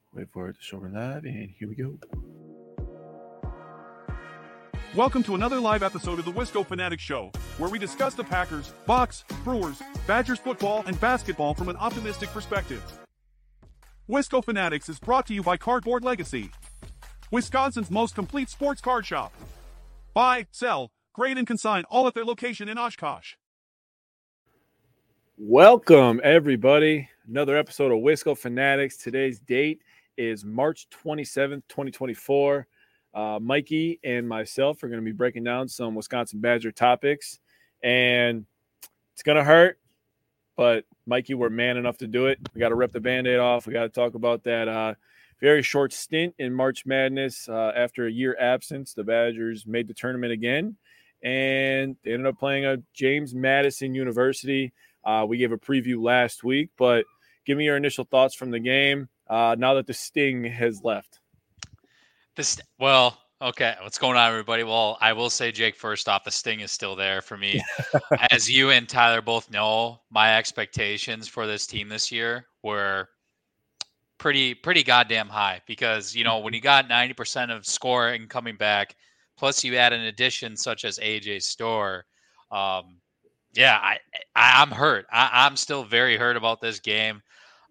Wait for it to show we're live, and here we go. Welcome to another live episode of the Wisco Fanatics Show, where we discuss the Packers, Bucks, Brewers, Badgers football, and basketball from an optimistic perspective. Wisco Fanatics is brought to you by Cardboard Legacy, Wisconsin's most complete sports card shop. Buy, sell, grade, and consign all at their location in Oshkosh. Welcome, everybody. Another episode of Wisco Fanatics. Today's date is March 27th, 2024. Mikey and myself are going to be breaking down some Wisconsin Badger topics, and it's going to hurt, but Mikey, we're man enough to do it. We got to rip the Band-Aid off. We got to talk about that very short stint in March Madness. After a year absence, the Badgers made the tournament again, and they ended up playing at James Madison University. We gave a preview last week, but give me your initial thoughts from the game now that the sting has left. Okay. What's going on, everybody? Well, I will say, Jake, first off, the sting is still there for me. As you and Tyler both know, my expectations for this team this year were pretty goddamn high because, you know, when you got 90% of scoring coming back, plus you add an addition such as AJ Storr, I'm hurt. I'm still very hurt about this game.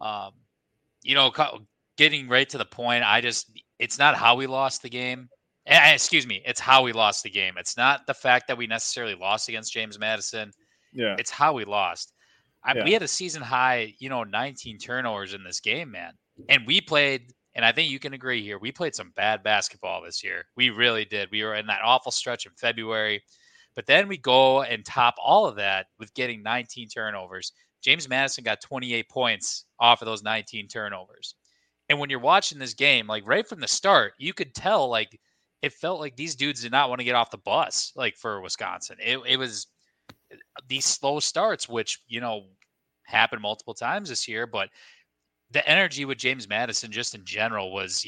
Getting right to the point, it's not how we lost the game. It's how we lost the game. It's not the fact that we necessarily lost against James Madison. Yeah. It's how we lost. We had a season high, 19 turnovers in this game, man. And we played, and I think you can agree here, we played some bad basketball this year. We really did. We were in that awful stretch in February. But then we go and top all of that with getting 19 turnovers. James Madison got 28 points off of those 19 turnovers. And when you're watching this game, like right from the start, you could tell, like, it felt like these dudes did not want to get off the bus, like, for Wisconsin. It was these slow starts, which, happened multiple times this year. But the energy with James Madison just in general was,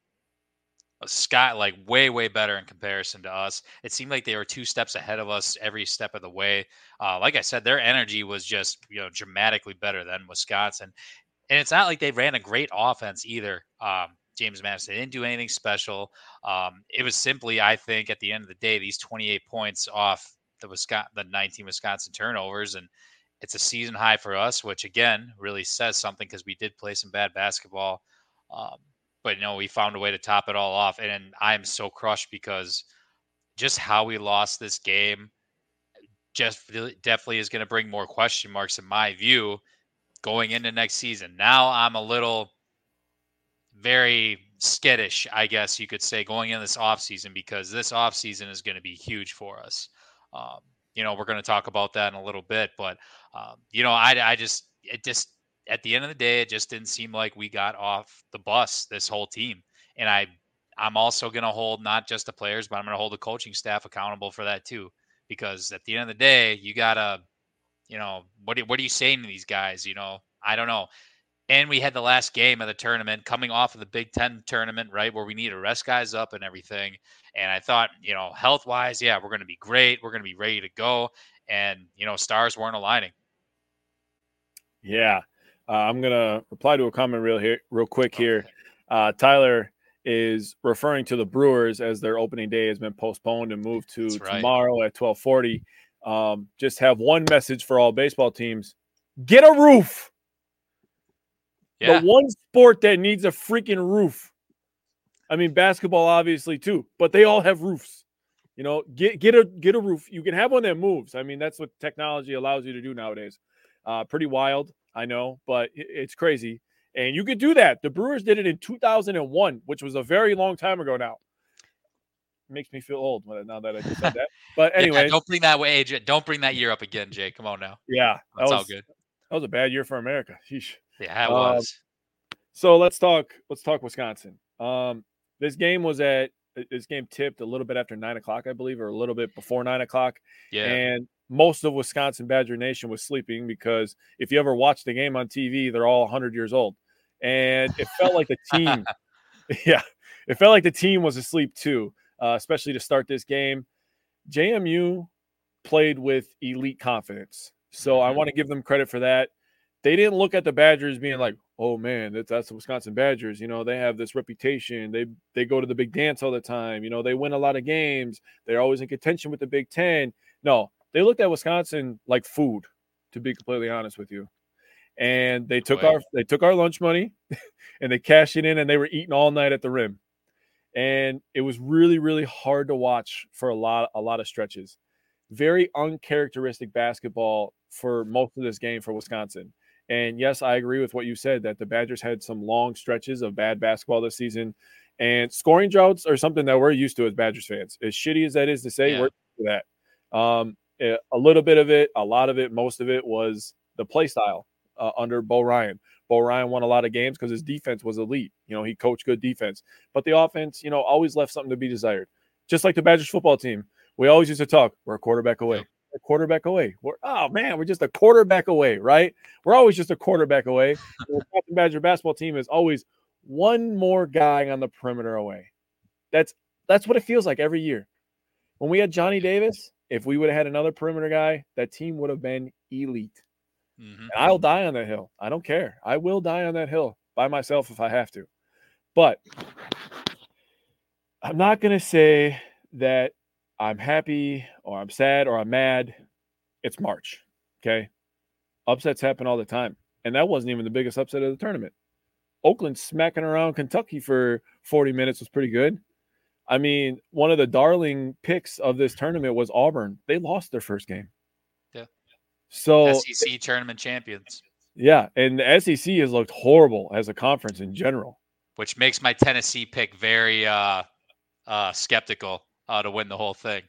like way, way better in comparison to us. It seemed like they were 2 steps ahead of us every step of the way. Like I said, their energy was just, dramatically better than Wisconsin. And it's not like they ran a great offense either. James Madison, they didn't do anything special. It was simply, I think, at the end of the day, these 28 points off the 19 Wisconsin turnovers, and it's a season high for us, which again really says something because we did play some bad basketball. But we found a way to top it all off, and I'm so crushed because just how we lost this game just definitely is going to bring more question marks in my view going into next season. Now I'm a little very skittish, I guess you could say, going in this offseason because this offseason is going to be huge for us. We're going to talk about that in a little bit, but it just at the end of the day, it just didn't seem like we got off the bus, this whole team. And I'm also going to hold not just the players, but I'm going to hold the coaching staff accountable for that too, because at the end of the day, you gotta, what are you saying to these guys? I don't know. And we had the last game of the tournament coming off of the Big Ten tournament, right, where we need to rest guys up and everything. And I thought, health-wise, yeah, we're going to be great. We're going to be ready to go. And, stars weren't aligning. Yeah. I'm going to reply to a comment real quick here. Tyler is referring to the Brewers as their opening day has been postponed and moved to tomorrow at 12:40. Just have one message for all baseball teams. Get a roof. Yeah. The one sport that needs a freaking roof. I mean, basketball obviously too, but they all have roofs. Get a roof. You can have one that moves. I mean, that's what technology allows you to do nowadays. Pretty wild, I know, but it's crazy. And you could do that. The Brewers did it in 2001, which was a very long time ago now. It makes me feel old now that I just said that. But anyway, don't bring that way, AJ. Don't bring that year up again, Jay. Come on now. Yeah, that's all good. That was a bad year for America. Sheesh. Yeah, it was. So let's talk Wisconsin. This game tipped a little bit after 9:00, I believe, or a little bit before 9:00. Yeah. And most of Wisconsin Badger Nation was sleeping because if you ever watch the game on TV, they're all 100 years old. And it felt like the team, it felt like the team was asleep too, especially to start this game. JMU played with elite confidence. So I want to give them credit for that. they didn't look at the Badgers being like, oh man, that's the Wisconsin Badgers. They have this reputation. They go to the big dance all the time. They win a lot of games. They're always in contention with the Big Ten. No, they looked at Wisconsin like food, to be completely honest with you. And they took our lunch money and they cashed it in, and they were eating all night at the rim. And it was really, really hard to watch for a lot of stretches. Very uncharacteristic basketball for most of this game for Wisconsin. And yes, I agree with what you said, that the Badgers had some long stretches of bad basketball this season. And scoring droughts are something that we're used to as Badgers fans. As shitty as that is to say, we're used to that. A little bit of it, a lot of it, most of it was the play style under Bo Ryan. Bo Ryan won a lot of games because his defense was elite. He coached good defense. But the offense, always left something to be desired. Just like the Badgers football team. We always used to talk, we're a quarterback away. We're a quarterback away. We're just a quarterback away, right? We're always just a quarterback away. The Badger basketball team is always one more guy on the perimeter away. That's what it feels like every year. When we had Johnny Davis, if we would have had another perimeter guy, that team would have been elite. Mm-hmm. And I'll die on that hill. I don't care. I will die on that hill by myself if I have to. But I'm not going to say that I'm happy or I'm sad or I'm mad. It's March, okay? Upsets happen all the time. And that wasn't even the biggest upset of the tournament. Oakland smacking around Kentucky for 40 minutes was pretty good. I mean, one of the darling picks of this tournament was Auburn. They lost their first game. Yeah. So SEC tournament champions. Yeah, and the SEC has looked horrible as a conference in general. Which makes my Tennessee pick very skeptical to win the whole thing.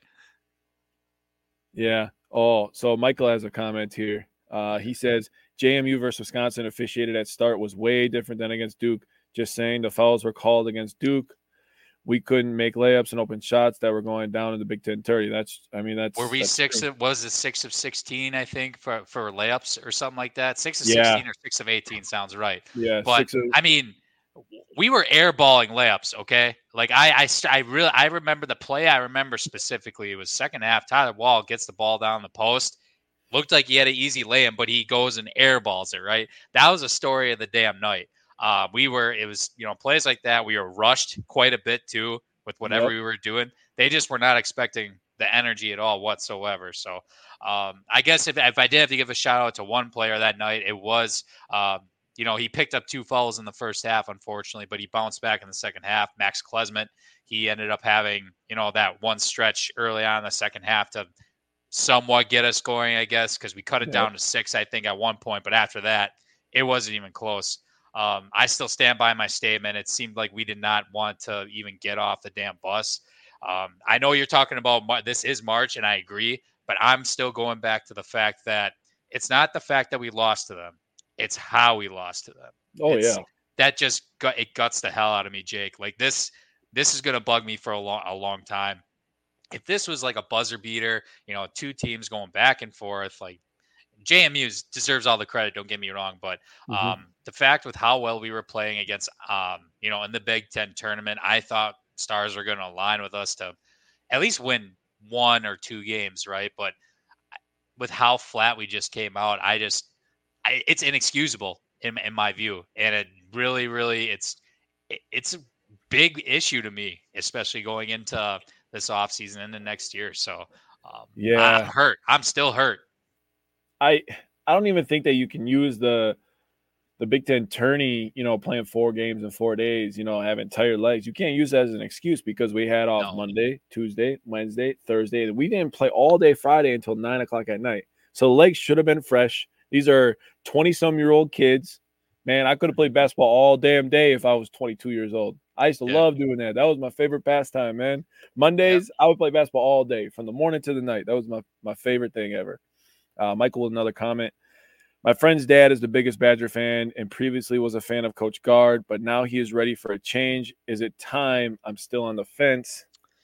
Yeah. Oh, so Michael has a comment here. He says, JMU versus Wisconsin officiated at start was way different than against Duke. Just saying the fouls were called against Duke. We couldn't make layups and open shots that were going down in the Big Ten 30. Were we 6 of 16, I think, for layups or something like that? 6 of 16 or 6 of 18 sounds right. Yeah. But I mean, we were airballing layups, okay? Like I remember the play. I remember specifically. It was second half. Tyler Wall gets the ball down the post. Looked like he had an easy lay-in, but he goes and airballs it, right? That was a story of the damn night. It was plays like that. We were rushed quite a bit too with whatever we were doing. They just were not expecting the energy at all whatsoever. So I guess if I did have to give a shout out to one player that night, it was, he picked up 2 fouls in the first half, unfortunately, but he bounced back in the second half. Max Klesmit, he ended up having, that one stretch early on in the second half to somewhat get us going, I guess, because we cut it down to 6, I think, at one point. But after that, it wasn't even close. I still stand by my statement. It seemed like we did not want to even get off the damn bus. I know you're talking about this is March, and I agree, but I'm still going back to the fact that it's not the fact that we lost to them. It's how we lost to them. That just guts the hell out of me, Jake. Like this is going to bug me for a long time. If this was like a buzzer beater, 2 teams going back and forth, like JMU deserves all the credit. Don't get me wrong, but the fact with how well we were playing against, in the Big Ten tournament, I thought Stars were going to align with us to at least win 1 or 2 games, right? But with how flat we just came out, it's inexcusable in my view, and it really, really, it's a big issue to me, especially going into this offseason and the next year. So I'm hurt. I'm still hurt. I don't even think that you can use the Big Ten tourney, playing 4 games in 4 days, having tired legs. You can't use that as an excuse because we had off Monday, Tuesday, Wednesday, Thursday, and we didn't play all day Friday until 9:00 at night. So the legs should have been fresh. These are 20-some-year-old kids. Man, I could have played basketball all damn day if I was 22 years old. I used to love doing that. That was my favorite pastime, man. Mondays, I would play basketball all day from the morning to the night. That was my favorite thing ever. Michael with another comment. My friend's dad is the biggest Badger fan and previously was a fan of Coach Gard, but now he is ready for a change. Is it time? I'm still on the fence.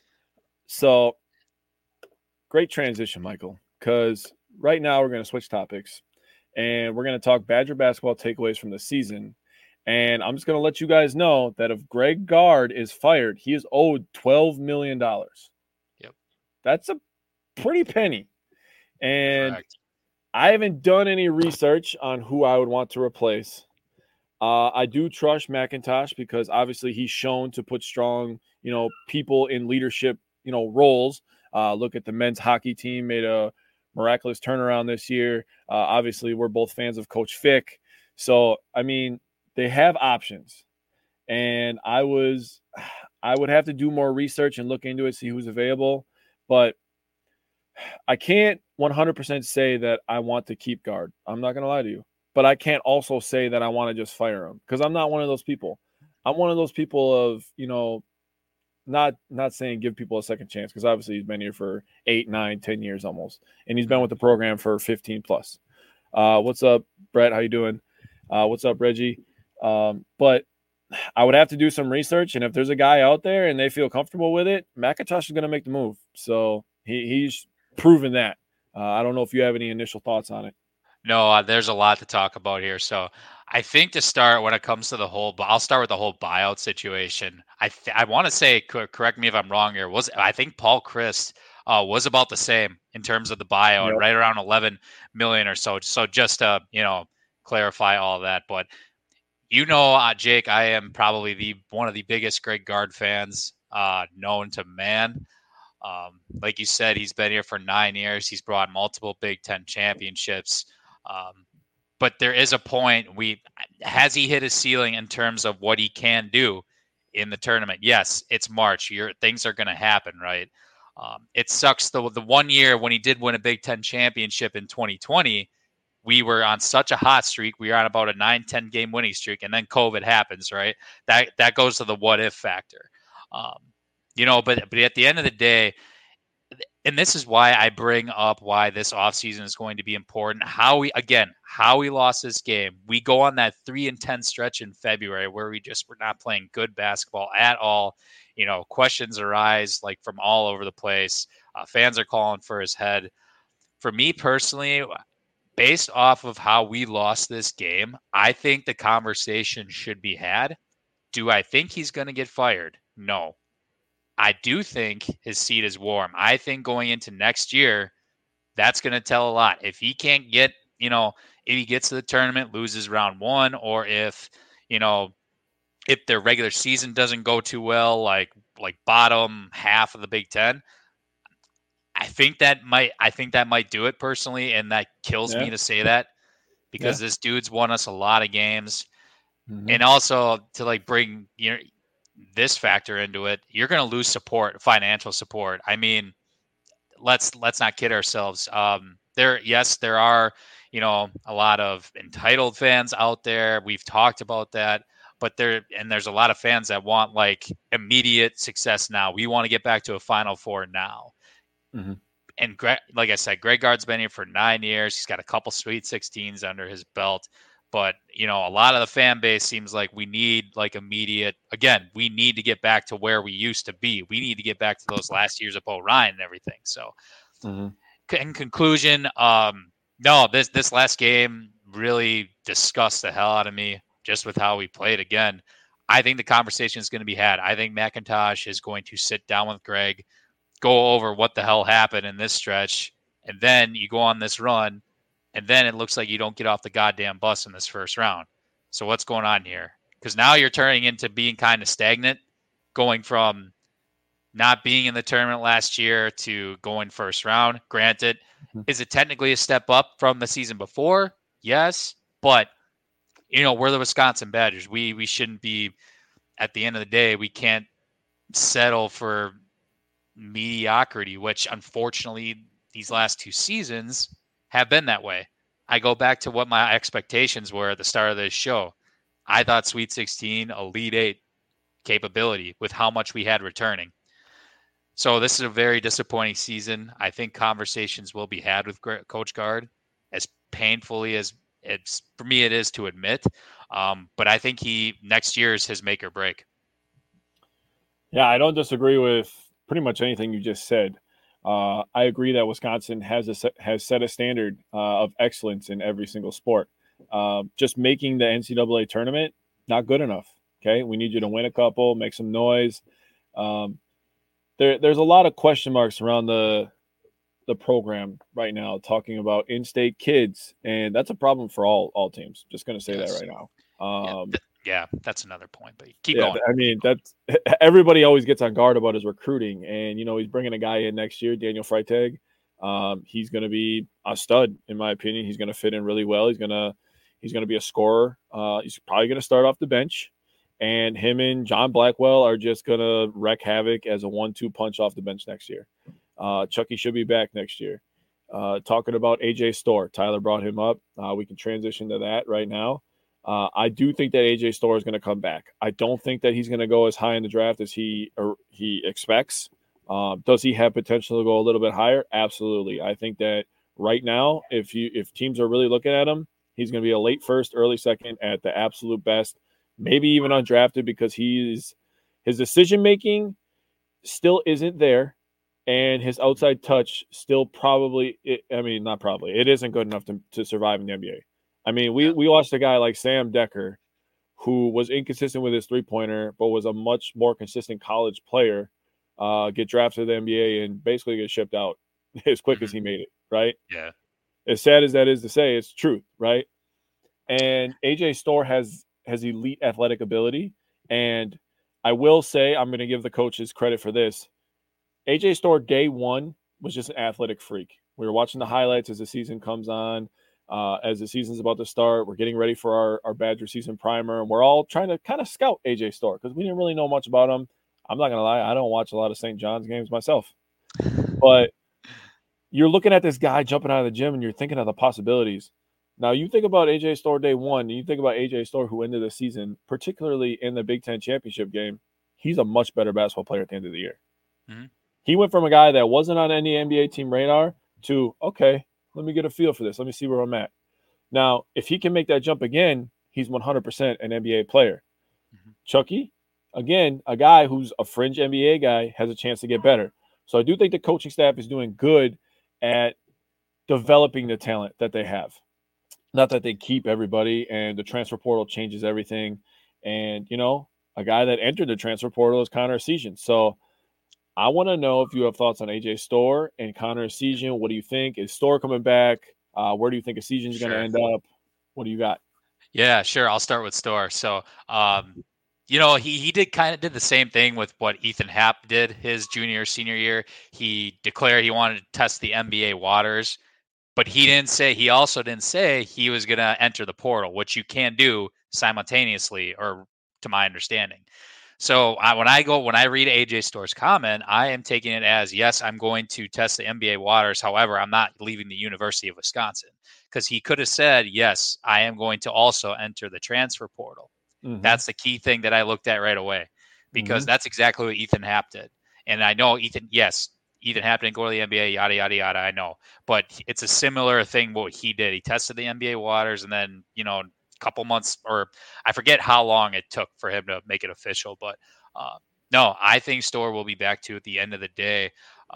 So, great transition, Michael, because right now we're going to switch topics, and we're going to talk Badger basketball takeaways from the season. And I'm just going to let you guys know that if Greg Gard is fired, he is owed $12 million. Yep. That's a pretty penny. And correct. I haven't done any research on who I would want to replace. I do trust McIntosh because obviously he's shown to put strong, people in leadership, roles. Look at the men's hockey team, made a miraculous turnaround this year. Obviously, we're both fans of Coach Fick. So, I mean, they have options. And I would have to do more research and look into it, see who's available. But I can't 100% say that I want to keep Gard. I'm not going to lie to you. But I can't also say that I want to just fire him because I'm not one of those people. I'm one of those people of, not saying give people a second chance because obviously he's been here for 8, 9, 10 years almost. And he's been with the program for 15 plus. What's up, Brett? How you doing? What's up, Reggie? But I would have to do some research. And if there's a guy out there and they feel comfortable with it, McIntosh is going to make the move. So he's proven that. I don't know if you have any initial thoughts on it. No, there's a lot to talk about here. So I think to start when it comes to I'll start with the whole buyout situation. I want to say, correct me if I'm wrong here, I think Paul Chryst was about the same in terms of the buyout, right around 11 million or so. So just to, clarify all of that. But, Jake, I am probably one of the biggest Greg Gard fans known to man. Like you said, he's been here for 9 years. He's brought multiple Big Ten championships. But there is a point. Has he hit his ceiling in terms of what he can do in the tournament? Yes, it's March. Things are going to happen, right? It sucks. The 1 year when he did win a Big Ten championship in 2020, we were on such a hot streak. We were on about a 9-10 game winning streak, and then COVID happens, right? That goes to the what if factor. But at the end of the day, and this is why I bring up why this offseason is going to be important. How we lost this game. We go on that 3-10 stretch in February where we just were not playing good basketball at all. Questions arise like from all over the place. Fans are calling for his head. For me personally, based off of how we lost this game, I think the conversation should be had. Do I think he's going to get fired? No. I do think his seat is warm. I think going into next year, that's going to tell a lot. If he can't get, if he gets to the tournament, loses round 1, or if their regular season doesn't go too well, like bottom half of the Big Ten, I think that might do it personally. And that kills me to say that because this dude's won us a lot of games. Mm-hmm. And also to bring, this factor into it, you're going to lose financial support. I mean, let's not kid ourselves. There are, a lot of entitled fans out there. We've talked about that, but there's a lot of fans that want immediate success now. We want to get back to a Final Four now. Mm-hmm. And like I said, Greg Gard's been here for 9 years. He's got a couple Sweet 16s under his belt. But, a lot of the fan base seems like we need immediate, again, we need to get back to where we used to be. We need to get back to those last years of Bo Ryan and everything. So in conclusion, no, this last game really disgusts the hell out of me just with how we played again. I think the conversation is going to be had. I think McIntosh is going to sit down with Greg, go over what the hell happened in this stretch, and then you go on this run. And then it looks like you don't get off the goddamn bus in this first round. So what's going on here? Because now you're turning into being kind of stagnant, going from not being in the tournament last year to going first round. Granted, is it technically a step up from the season before? Yes. But, we're the Wisconsin Badgers. We shouldn't be, at the end of the day, we can't settle for mediocrity, which unfortunately these last 2 seasons have been that way. I go back to what my expectations were at the start of this show. I thought Sweet 16, Elite 8 capability with how much we had returning. So this is a very disappointing season. I think conversations will be had with Coach Gard, as painfully as it's for me it is to admit. But I think next year is his make or break. Yeah, I don't disagree with pretty much anything you just said. I agree that Wisconsin has set a standard of excellence in every single sport. Just making the NCAA tournament, not good enough. Okay, we need you to win a couple, make some noise. There's a lot of question marks around the the program right now, talking about in-state kids, and that's a problem for all teams. Just going to say that right now. Yeah, that's another point. But keep going. I mean, that's everybody always gets on guard about his recruiting, and he's bringing a guy in next year, Daniel Freitag. He's going to be a stud, in my opinion. He's going to fit in really well. He's going to be a scorer. He's probably going to start off the bench, and him and John Blackwell are just going to wreak havoc as a 1-2 punch off the bench next year. Chucky should be back next year. Talking about AJ Storr, Tyler brought him up. We can transition to that right now. I do think that AJ Storr is going to come back. I don't think that he's going to go as high in the draft as he expects. Does he have potential to go a little bit higher? Absolutely. I think that right now, if teams are really looking at him, he's going to be a late first, early second at the absolute best, maybe even undrafted, because his decision making still isn't there, and his outside touch still it isn't good enough to survive in the NBA. I mean, we watched a guy like Sam Decker, who was inconsistent with his three-pointer, but was a much more consistent college player, get drafted to the NBA and basically get shipped out as quick as he made it, right? Yeah. As sad as that is to say, it's truth, right? And AJ Storr has elite athletic ability, and I will say, I'm going to give the coaches credit for this. AJ Storr, day one, was just an athletic freak. We were watching the highlights as the season comes on. As the season's about to start, we're getting ready for our Badger season primer, and we're all trying to kind of scout AJ Storr because we didn't really know much about him. I'm not going to lie, I don't watch a lot of St. John's games myself. But you're looking at this guy jumping out of the gym, and you're thinking of the possibilities. Now, you think about AJ Storr day one, and you think about AJ Storr who ended the season, particularly in the Big Ten championship game, he's a much better basketball player at the end of the year. Mm-hmm. He went from a guy that wasn't on any NBA team radar to, okay, let me get a feel for this. Let me see where I'm at. Now, if he can make that jump again, he's 100% an NBA player. Mm-hmm. Chucky, again, a guy who's a fringe NBA guy, has a chance to get better. So I do think the coaching staff is doing good at developing the talent that they have. Not that they keep everybody, and the transfer portal changes everything. And, a guy that entered the transfer portal is Connor Essegian. So I want to know if you have thoughts on AJ Storr and Connor Essegian. What do you think? Is Storr coming back? Where do you think Essegian's going to end up? What do you got? Yeah, sure. I'll start with Storr. So, he did the same thing with what Ethan Happ did his senior year. He declared he wanted to test the NBA waters, but he also didn't say he was going to enter the portal, which you can do simultaneously, or to my understanding. So when I read AJ Storr's comment, I am taking it as, yes, I'm going to test the NBA waters. However, I'm not leaving the University of Wisconsin, because he could have said, yes, I am going to also enter the transfer portal. Mm-hmm. That's the key thing that I looked at right away, because that's exactly what Ethan Happ did. And I know Ethan Happ didn't go to the NBA, yada, yada, yada. I know, but it's a similar thing what he did. He tested the NBA waters, and then, couple months, or I forget how long it took for him to make it official, but no, I think Storr will be back to at the end of the day.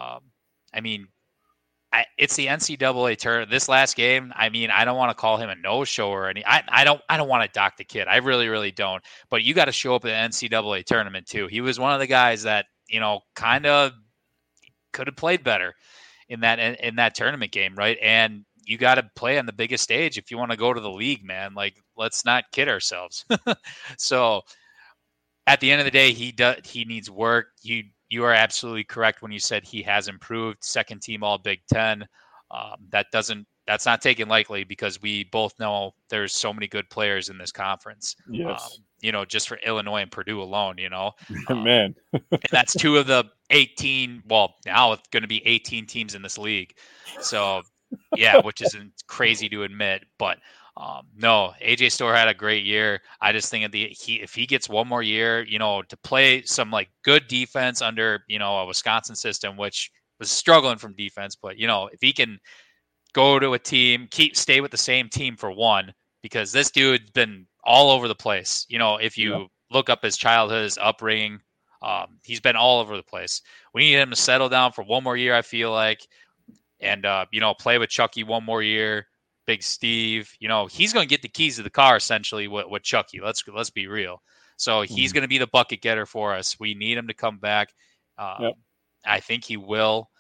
It's the NCAA tournament. This last game, I don't want to call him a no-show or any. I don't want to dock the kid. I really, really don't. But you got to show up at the NCAA tournament too. He was one of the guys that kind of could have played better in that tournament game, right? And you got to play on the biggest stage if you want to go to the league, man. Like, let's not kid ourselves. So at the end of the day, he needs work. You are absolutely correct when you said he has improved. Second team All Big Ten. That's not taken lightly, because we both know there's so many good players in this conference. Yes. Just for Illinois and Purdue alone, man. And that's two of the 18. Well, now it's going to be 18 teams in this league. So yeah, which isn't crazy to admit, but no, AJ Storr had a great year. I just think if he gets one more year, to play some like good defense under, a Wisconsin system, which was struggling from defense, but if he can go to a team, stay with the same team for one, because this dude's been all over the place. If you look up his childhood, his upbringing, he's been all over the place. We need him to settle down for one more year, I feel like. And, play with Chucky one more year, Big Steve. He's going to get the keys to the car, essentially, with Chucky. Let's be real. So he's going to be the bucket getter for us. We need him to come back. I think he will.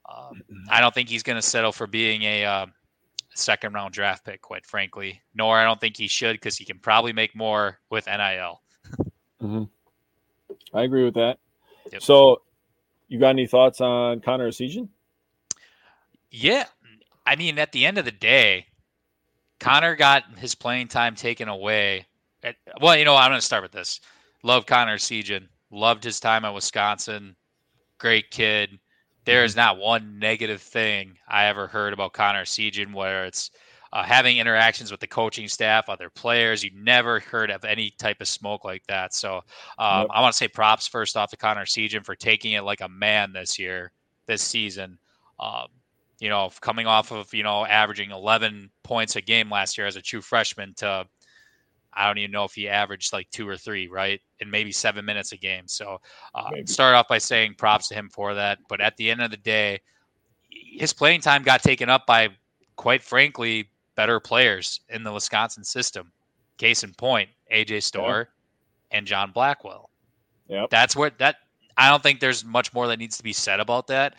I don't think he's going to settle for being a second round draft pick, quite frankly. Nor I don't think he should, because he can probably make more with NIL. Mm-hmm. I agree with that. Yep. So, you got any thoughts on Connor Essegian? Yeah. I mean, at the end of the day, Connor got his playing time taken away. Well, I'm going to start with this. Love Connor Essegian. Loved his time at Wisconsin. Great kid. There is not one negative thing I ever heard about Connor Essegian, where it's having interactions with the coaching staff, other players. You never heard of any type of smoke like that. So I want to say props first off to Connor Essegian for taking it like a man this season. Coming off of, averaging 11 points a game last year as a true freshman to, I don't even know if he averaged like 2 or 3, right? And maybe 7 minutes a game. So start off by saying props to him for that. But at the end of the day, his playing time got taken up by, quite frankly, better players in the Wisconsin system. Case in point, AJ Storr and John Blackwell. Yep. That's where I don't think there's much more that needs to be said about that.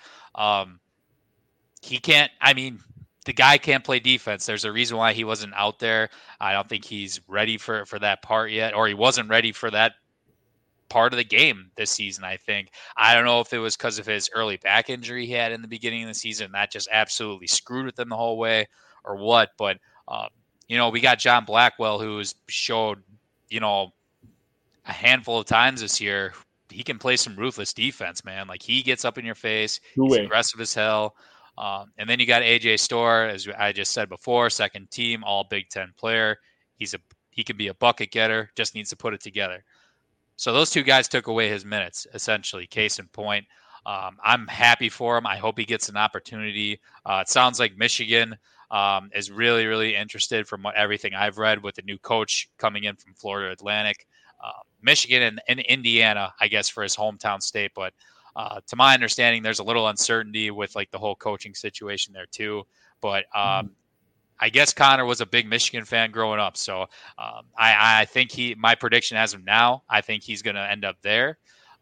The guy can't play defense. There's a reason why he wasn't out there. I don't think he's ready for that part yet, or he wasn't ready for that part of the game this season, I think. I don't know if it was because of his early back injury he had in the beginning of the season. That just absolutely screwed with him the whole way, or what. But, we got John Blackwell, who's showed, a handful of times this year. He can play some ruthless defense, man. Like, he gets up in your face. He's aggressive as hell. And then you got AJ Storr, as I just said before, second team, all Big Ten player. He can be a bucket getter, just needs to put it together. So those two guys took away his minutes, essentially. Case in point. I'm happy for him. I hope he gets an opportunity. It sounds like Michigan is really, really interested from everything I've read with the new coach coming in from Florida Atlantic. Michigan and Indiana, I guess, for his hometown state, but to my understanding, there's a little uncertainty with like the whole coaching situation there too. But I guess Connor was a big Michigan fan growing up. So I think my prediction as of now, I think he's going to end up there.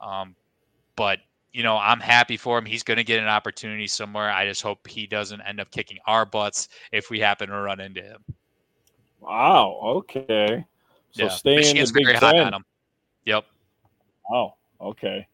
But, I'm happy for him. He's going to get an opportunity somewhere. I just hope he doesn't end up kicking our butts if we happen to run into him. Wow. Okay. So yeah. stay Michigan's in the Big very Ten. hot on him. Yep. Oh, okay.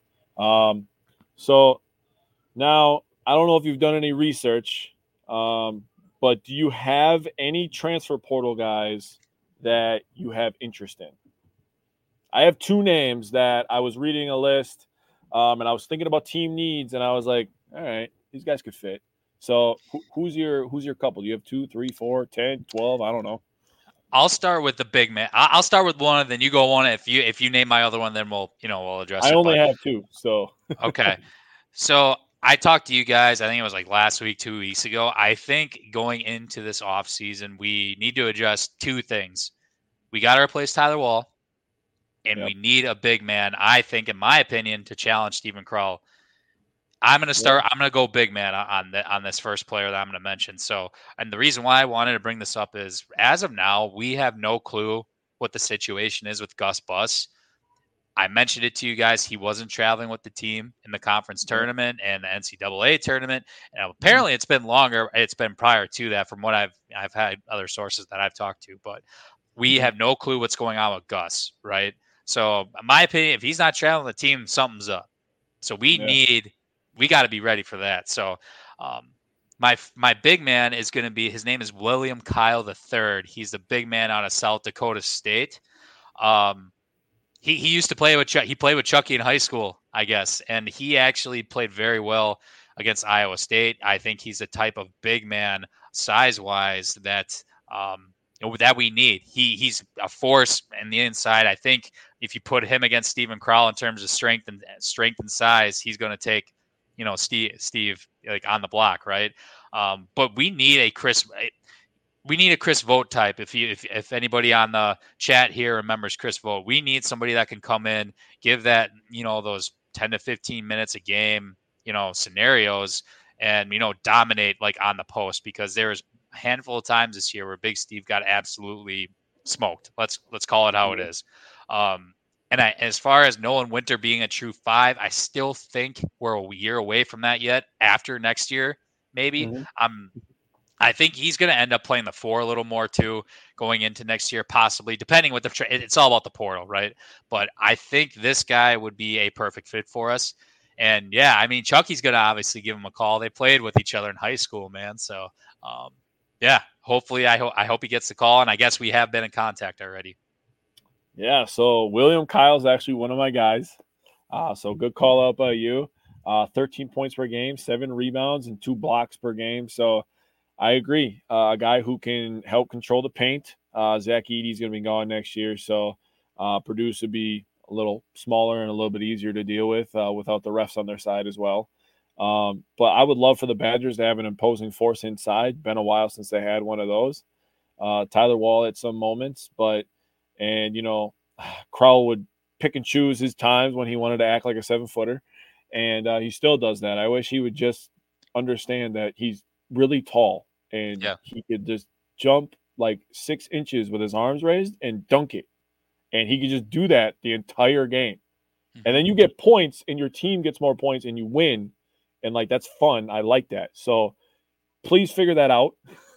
So now I don't know if you've done any research, but do you have any transfer portal guys that you have interest in? I have 2 names that I was reading a list, and I was thinking about team needs, and I was like, all right, these guys could fit. So who's your couple? Do you have 2, 3, 4, 10, 12? I don't know. I'll start with the big man. I'll start with one, and then you go on. If you name my other one, then we'll address it. I only have 2, so okay. So I talked to you guys, I think it was like last week, 2 weeks ago. I think going into this offseason, we need to adjust 2 things. We got to replace Tyler Wall, and we need a big man, I think, in my opinion, to challenge Steven Crowl. I'm going to go big man on this first player that I'm going to mention. So, and the reason why I wanted to bring this up is, as of now, we have no clue what the situation is with Gus Bus. I mentioned it to you guys. He wasn't traveling with the team in the conference tournament and the NCAA tournament. And apparently it's been longer. It's been prior to that from what I've had other sources that I've talked to, but we have no clue what's going on with Gus, right? So in my opinion, if he's not traveling with the team, something's up. So we got to be ready for that. So my big man is going to be, his name is William Kyle III. He's the big man out of South Dakota State. He used to play with he played with Chucky in high school, I guess, and he actually played very well against Iowa State. I think he's a type of big man, size-wise, that we need. He's a force in the inside. I think if you put him against Steven Crowl in terms of strength and size, he's going to take Steve like on the block, right? But we need a Chris Vogt type. If anybody on the chat here remembers Chris Vogt, we need somebody that can come in, give that, those 10 to 15 minutes a game, scenarios, and, dominate like on the post, because there was a handful of times this year where Big Steve got absolutely smoked. Let's call it how it is. And as far as Nolan Winter being a true 5, I still think we're a year away from that yet. After next year, maybe. I think he's going to end up playing the 4 a little more too, going into next year, possibly, depending with it's all about the portal, right? But I think this guy would be a perfect fit for us. And yeah, I mean, Chucky's going to obviously give him a call. They played with each other in high school, man. So yeah, hopefully I hope he gets the call. And I guess we have been in contact already. Yeah, so William Kyle's actually one of my guys. So good call out by you. 13 points per game, 7 rebounds, and 2 blocks per game. So I agree. A guy who can help control the paint. Zach Edey's going to be gone next year, so Purdue would be a little smaller and a little bit easier to deal with without the refs on their side as well. But I would love for the Badgers to have an imposing force inside. Been a while since they had one of those. Tyler Wall at some moments, and, Krell would pick and choose his times when he wanted to act like a 7-footer, and he still does that. I wish he would just understand that he's really tall, and he could just jump like 6 inches with his arms raised and dunk it. And he could just do that the entire game. And then you get points, and your team gets more points, and you win. And, that's fun. I like that. So please figure that out.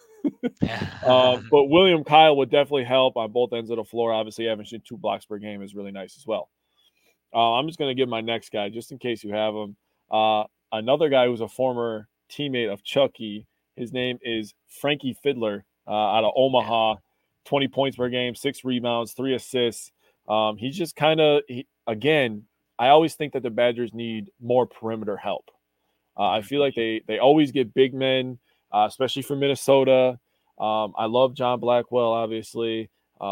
But William Kyle would definitely help on both ends of the floor. Obviously, averaging 2 blocks per game is really nice as well. I'm just going to give my next guy, just in case you have him. Another guy who's a former teammate of Chucky. His name is Frankie Fiddler out of Omaha. 20 points per game, 6 rebounds, 3 assists. He's just again, I always think that the Badgers need more perimeter help. I feel like they always get big men, especially from Minnesota. I love John Blackwell, obviously.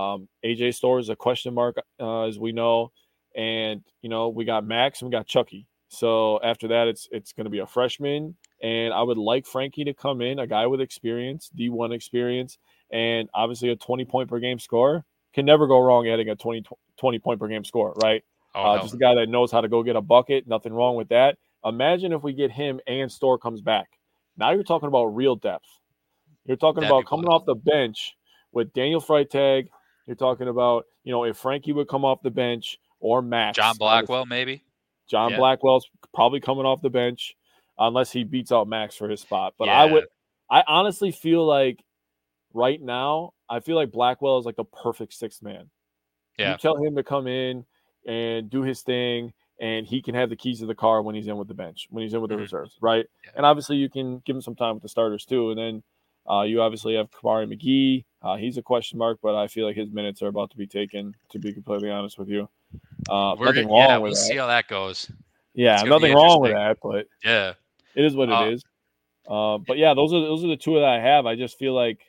AJ Storr is a question mark, as we know. And, we got Max and we got Chucky. So after that, it's going to be a freshman. And I would like Frankie to come in, a guy with experience, D1 experience, and obviously a 20-point per game scorer. Can never go wrong adding a 20 point per game score, right? Just a guy that knows how to go get a bucket. Nothing wrong with that. Imagine if we get him and Storr comes back. Now you're talking about real depth. You're talking about coming off the bench with Daniel Freitag. You're talking about, if Frankie would come off the bench or Max. John Blackwell, maybe. John Blackwell's probably coming off the bench unless he beats out Max for his spot. But I honestly feel like right now, I feel like Blackwell is like the perfect 6th man. Yeah. You tell him to come in and do his thing, and he can have the keys to the car when he's in with the bench, when he's in with the reserves, right? Yeah. And obviously you can give him some time with the starters too. And then you obviously have Kamari McGee. He's a question mark, but I feel like his minutes are about to be taken, to be completely honest with you. Nothing wrong with that. We'll see how that goes. Yeah, nothing wrong with that, but yeah, it is what it is. But yeah, those are the 2 that I have. I just feel like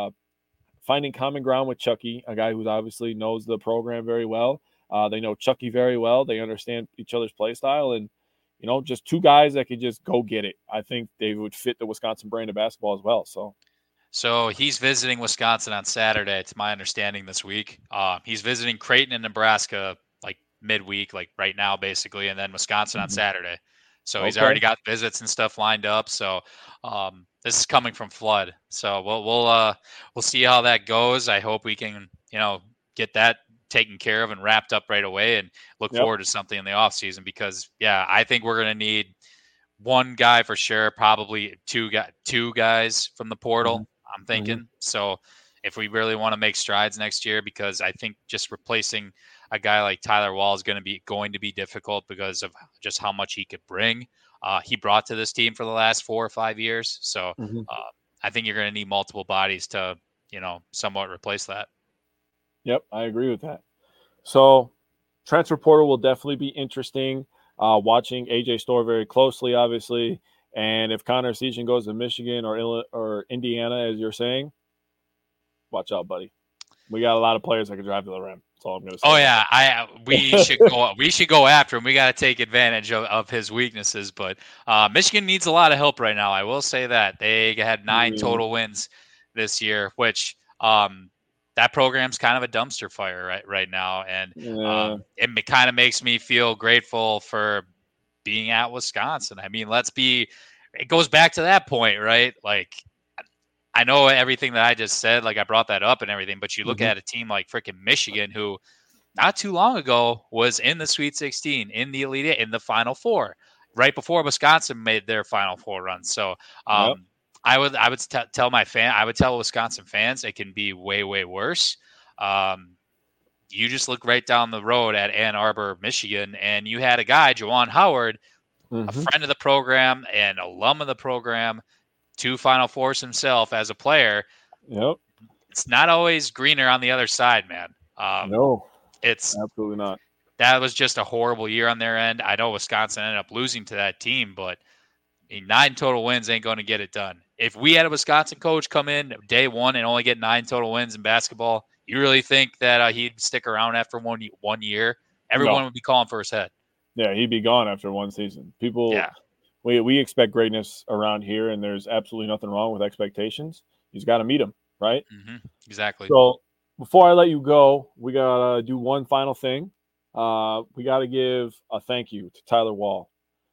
finding common ground with Chucky, a guy who obviously knows the program very well. They know Chucky very well. They understand each other's play style, and just 2 guys that could just go get it. I think they would fit the Wisconsin brand of basketball as well. So he's visiting Wisconsin on Saturday. It's my understanding this week. He's visiting Creighton in Nebraska like midweek, like right now, basically, and then Wisconsin on Saturday. So he's already got visits and stuff lined up. So this is coming from Flood. So we'll see how that goes. I hope we can, get that taken care of and wrapped up right away and look forward to something in the off season, because I think we're going to need 1 guy for sure, probably two guys from the portal. I'm thinking. So if we really want to make strides next year, because I think just replacing a guy like Tyler Wall is going to be difficult because of just how much he could bring. He brought to this team for the last 4 or 5 years. So I think you're going to need multiple bodies to, somewhat replace that. Yep, I agree with that. So transfer portal will definitely be interesting. Watching AJ Storr very closely, obviously. And if Connor Essegian goes to Michigan or Indiana, as you're saying, watch out, buddy. We got a lot of players that can drive to the rim. That's all I'm going to say. Oh yeah, we should go after him. We got to take advantage of his weaknesses. But Michigan needs a lot of help right now. I will say that they had 9 total wins this year, which that program's kind of a dumpster fire right now, and it kind of makes me feel grateful for being at Wisconsin. I mean, it goes back to that point, right? Like, I know everything that I just said, like I brought that up and everything, but you look at a team like freaking Michigan, who not too long ago was in the Sweet 16, in the Elite Eight, in the Final Four, right before Wisconsin made their Final Four run. So I would tell Wisconsin fans it can be way, way worse. You just look right down the road at Ann Arbor, Michigan, and you had a guy, Juwan Howard, a friend of the program and alum of the program, 2 Final Fours himself as a player. Yep. It's not always greener on the other side, man. No, it's absolutely not. That was just a horrible year on their end. I know Wisconsin ended up losing to that team, but 9 total wins ain't going to get it done. If we had a Wisconsin coach come in day one and only get 9 total wins in basketball, you really think that he'd stick around after one year? Everyone would be calling for his head. Yeah, he'd be gone after one season. We expect greatness around here, and there's absolutely nothing wrong with expectations. He's got to meet them, right? Mm-hmm. Exactly. So before I let you go, we got to do one final thing. We got to give a thank you to Tyler Wahl,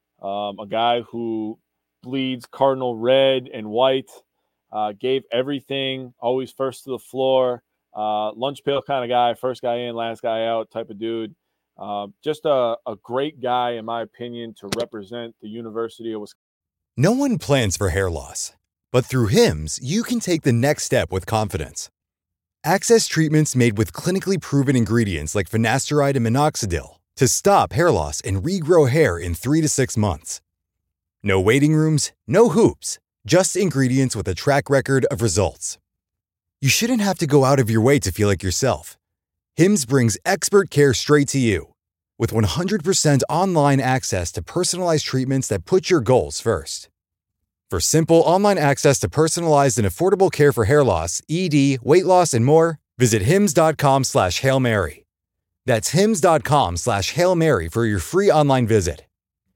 a guy who bleeds Cardinal red and white, gave everything, always first to the floor, lunch pail kind of guy, first guy in, last guy out type of dude. Just a great guy, in my opinion, to represent the University of Wisconsin. No one plans for hair loss, but through Hims, you can take the next step with confidence. Access treatments made with clinically proven ingredients like finasteride and minoxidil to stop hair loss and regrow hair in 3 to 6 months. No waiting rooms, no hoops, just ingredients with a track record of results. You shouldn't have to go out of your way to feel like yourself. Hims brings expert care straight to you. With 100% online access to personalized treatments that put your goals first. For simple online access to personalized and affordable care for hair loss, ED, weight loss, and more, visit hims.com/Hail Mary. That's hims.com/Hail Mary for your free online visit.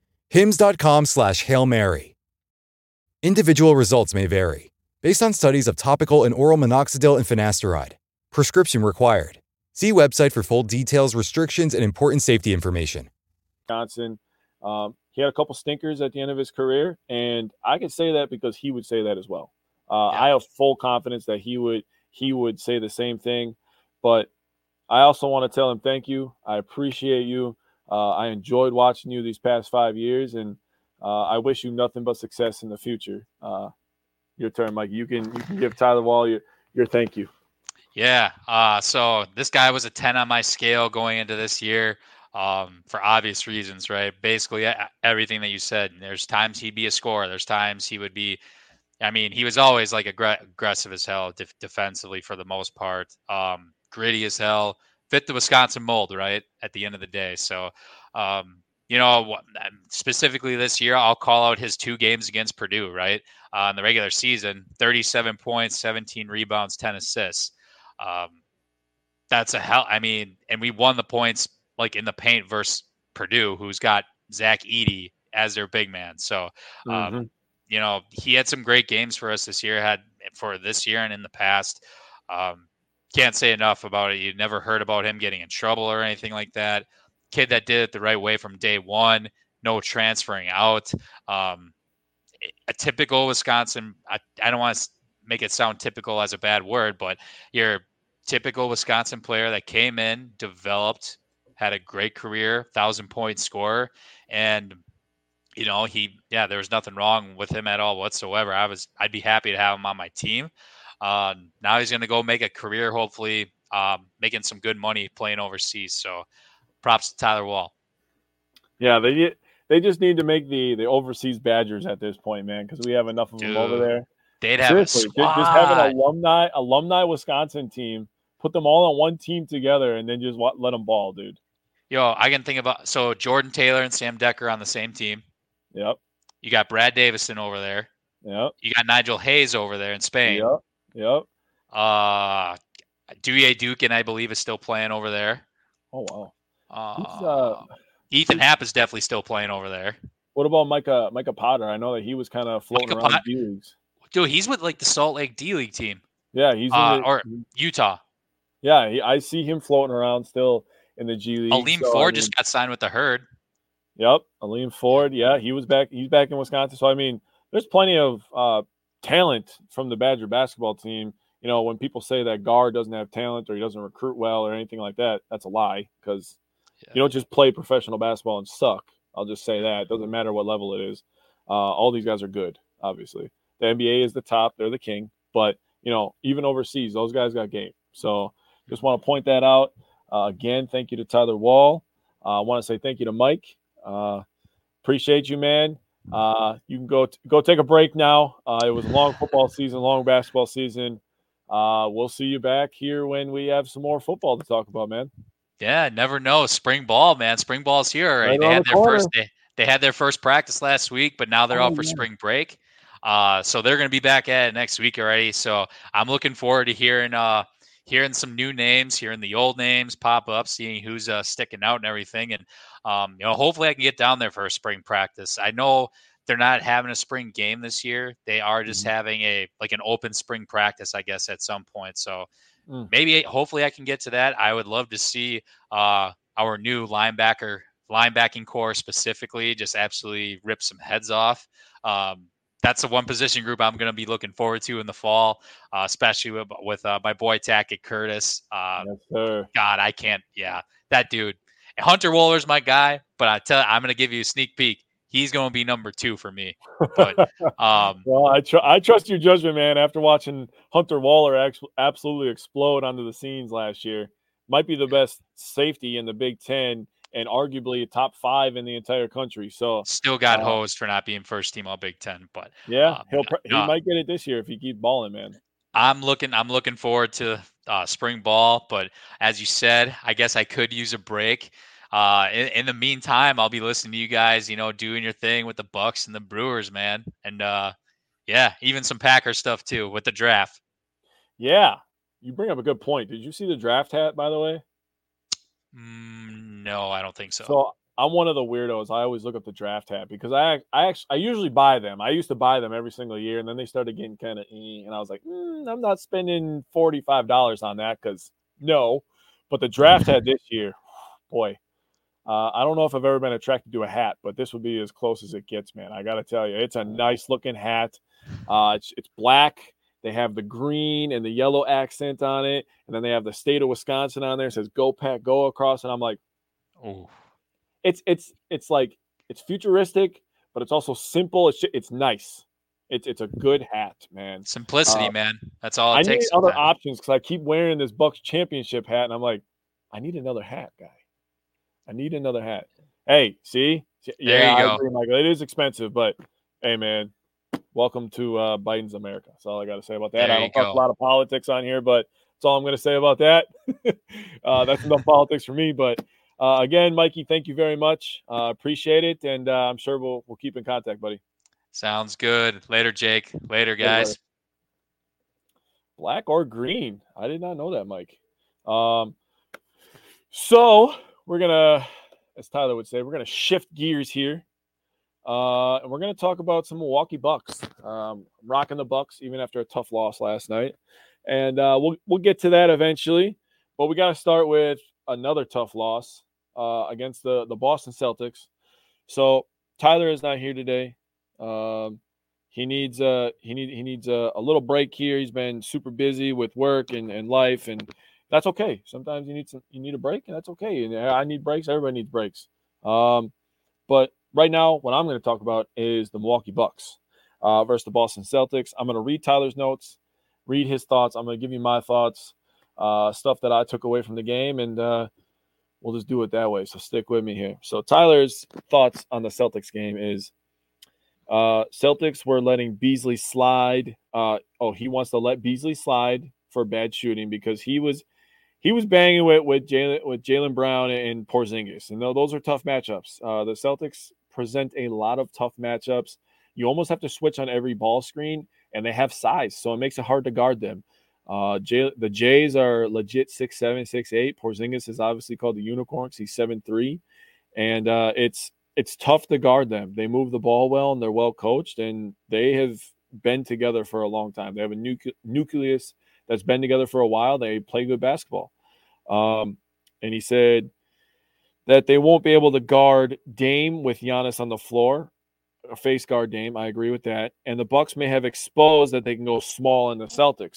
hims.com/Hail Mary. Individual results may vary, based on studies of topical and oral minoxidil and finasteride. Prescription required. See website for full details, restrictions, and important safety information. Wisconsin, he had a couple stinkers at the end of his career, and I can say that because he would say that as well. I have full confidence that he would say the same thing, but I also want to tell him thank you. I appreciate you. I enjoyed watching you these past 5 years, and I wish you nothing but success in the future. Your turn, Mike. You can give Tyler Wahl your thank you. Yeah. So this guy was a 10 on my scale going into this year, for obvious reasons, right? Basically everything that you said. There's times he'd be a scorer. There's times he would be, he was always like aggressive as hell defensively for the most part. Gritty as hell, fit the Wisconsin mold, right? At the end of the day. So, specifically this year, I'll call out his 2 games against Purdue, right? In the regular season, 37 points, 17 rebounds, 10 assists. That's a hell. And we won the points like in the paint versus Purdue, who's got Zach Edey as their big man. So, he had some great games for us this year, and in the past. Can't say enough about it. You never heard about him getting in trouble or anything like that. Kid that did it the right way from day one, no transferring out. A typical Wisconsin, I don't want to make it sound typical as a bad word, but your typical Wisconsin player that came in, developed, had a great career, 1,000-point scorer. And, there was nothing wrong with him at all whatsoever. I'd be happy to have him on my team. Now he's going to go make a career, hopefully, making some good money playing overseas. So props to Tyler Wahl. Yeah, they just need to make the overseas Badgers at this point, man, because we have enough of them over there. They'd have just have an alumni Wisconsin team, put them all on one team together, and then just let them ball, dude. Yo, I can think about Jordan Taylor and Sam Decker on the same team. Yep. You got Brad Davison over there. Yep. You got Nigel Hayes over there in Spain. Yep. Douye Duke, I believe, is still playing over there. Oh wow. Ethan Happ is definitely still playing over there. What about Micah Potter? I know that he was kind of floating around the D-Leagues. Dude, he's with like the Salt Lake D-League team. Yeah, he's or Utah. Yeah, I see him floating around still in the G League. Aleem Ford just got signed with the Herd. Yep, Aleem Ford. Yeah, he was back. He's back in Wisconsin. So there's plenty of talent from the Badger basketball team. when people say that guard doesn't have talent or he doesn't recruit well or anything like that, that's a lie, because you don't just play professional basketball and suck. I'll just say that. It doesn't matter what level it is. All these guys are good, obviously. The NBA is the top. They're the king. But, even overseas, those guys got game. So just want to point that out. Again, thank you to Tyler Wall. I want to say thank you to Mike. Appreciate you, man. You can go take a break now. It was a long football season, long basketball season. We'll see you back here when we have some more football to talk about, man. Yeah, never know. Spring ball, man. Spring ball's here already. They had their first practice last week, but now they're out for spring break. So they're going to be back at it next week already. So I'm looking forward to hearing some new names, hearing the old names pop up, seeing who's sticking out and everything. And hopefully I can get down there for a spring practice. I know they're not having a spring game this year. They are just having an open spring practice, I guess, at some point. So hopefully I can get to that. I would love to see our new linebacking core specifically just absolutely rip some heads off. That's the one position group I'm going to be looking forward to in the fall, especially with my boy Tackett Curtis. Yes, sir. God, I can't. Yeah, that dude. Hunter Woller's my guy, but I'm going to give you a sneak peek. He's going to be number 2 for me. But well, I trust your judgment, man. After watching Hunter Waller absolutely explode onto the scenes last year, might be the best safety in the Big Ten and arguably top 5 in the entire country. So still got hosed for not being first team all Big Ten, but he might get it this year if he keeps balling, man. I'm looking forward to spring ball, but as you said, I guess I could use a break. In the meantime, I'll be listening to you guys, doing your thing with the Bucks and the Brewers, man. And even some Packer stuff too with the draft. Yeah. You bring up a good point. Did you see the draft hat, by the way? No, I don't think so. So I'm one of the weirdos. I always look up the draft hat because I usually buy them. I used to buy them every single year, and then they started getting kind of and I was like, I'm not spending $45 on that because no. But the draft hat this year, boy, I don't know if I've ever been attracted to a hat, but this would be as close as it gets, man. I got to tell you, it's a nice looking hat. It's black. They have the green and the yellow accent on it, and then they have the state of Wisconsin on there. It says "Go Pack, Go" across, and I'm like, oh, it's like it's futuristic, but it's also simple. It's nice. It's a good hat, man. Simplicity, man. That's all it takes. I need other options because I keep wearing this Bucks championship hat, and I'm like, I need another hat, guy. I need another hat. Hey, see? There you go. I agree, Michael. It is expensive, but hey, man, welcome to Biden's America. That's all I got to say about that. I don't talk a lot of politics on here, but that's all I'm going to say about that. That's enough politics for me. But again, Mikey, thank you very much. Appreciate it, and I'm sure we'll keep in contact, buddy. Sounds good. Later, Jake. Later, guys. Black or green? I did not know that, Mike. So we're gonna, as Tyler would say, we're gonna shift gears here. And we're going to talk about some Milwaukee Bucks. Rocking the Bucks even after a tough loss last night. And we'll get to that eventually. But we got to start with another tough loss against the Boston Celtics. So Tyler is not here today. He needs a little break here. He's been super busy with work and life, and that's okay. Sometimes you need a break, and that's okay. And I need breaks. Everybody needs breaks. But right now, what I'm going to talk about is the Milwaukee Bucks versus the Boston Celtics. I'm going to read Tyler's notes, read his thoughts. I'm going to give you my thoughts, stuff that I took away from the game, and we'll just do it that way. So stick with me here. So Tyler's thoughts on the Celtics game is Celtics were letting Beasley slide. He wants to let Beasley slide for bad shooting because he was banging with Jaylen Brown and Porzingis. And those are tough matchups. The Celtics present a lot of tough matchups. You almost have to switch on every ball screen, and they have size, so it makes it hard to guard them. The Jays are legit 6'7", 6'8". Porzingis is obviously called the unicorn because he's 7'3", and it's tough to guard them. They move the ball well, and they're well coached, and they have been together for a long time. They have a nucleus that's been together for a while. They play good basketball. And he said that they won't be able to guard Dame with Giannis on the floor, or face guard Dame. I agree with that. And the Bucks may have exposed that they can go small in the Celtics.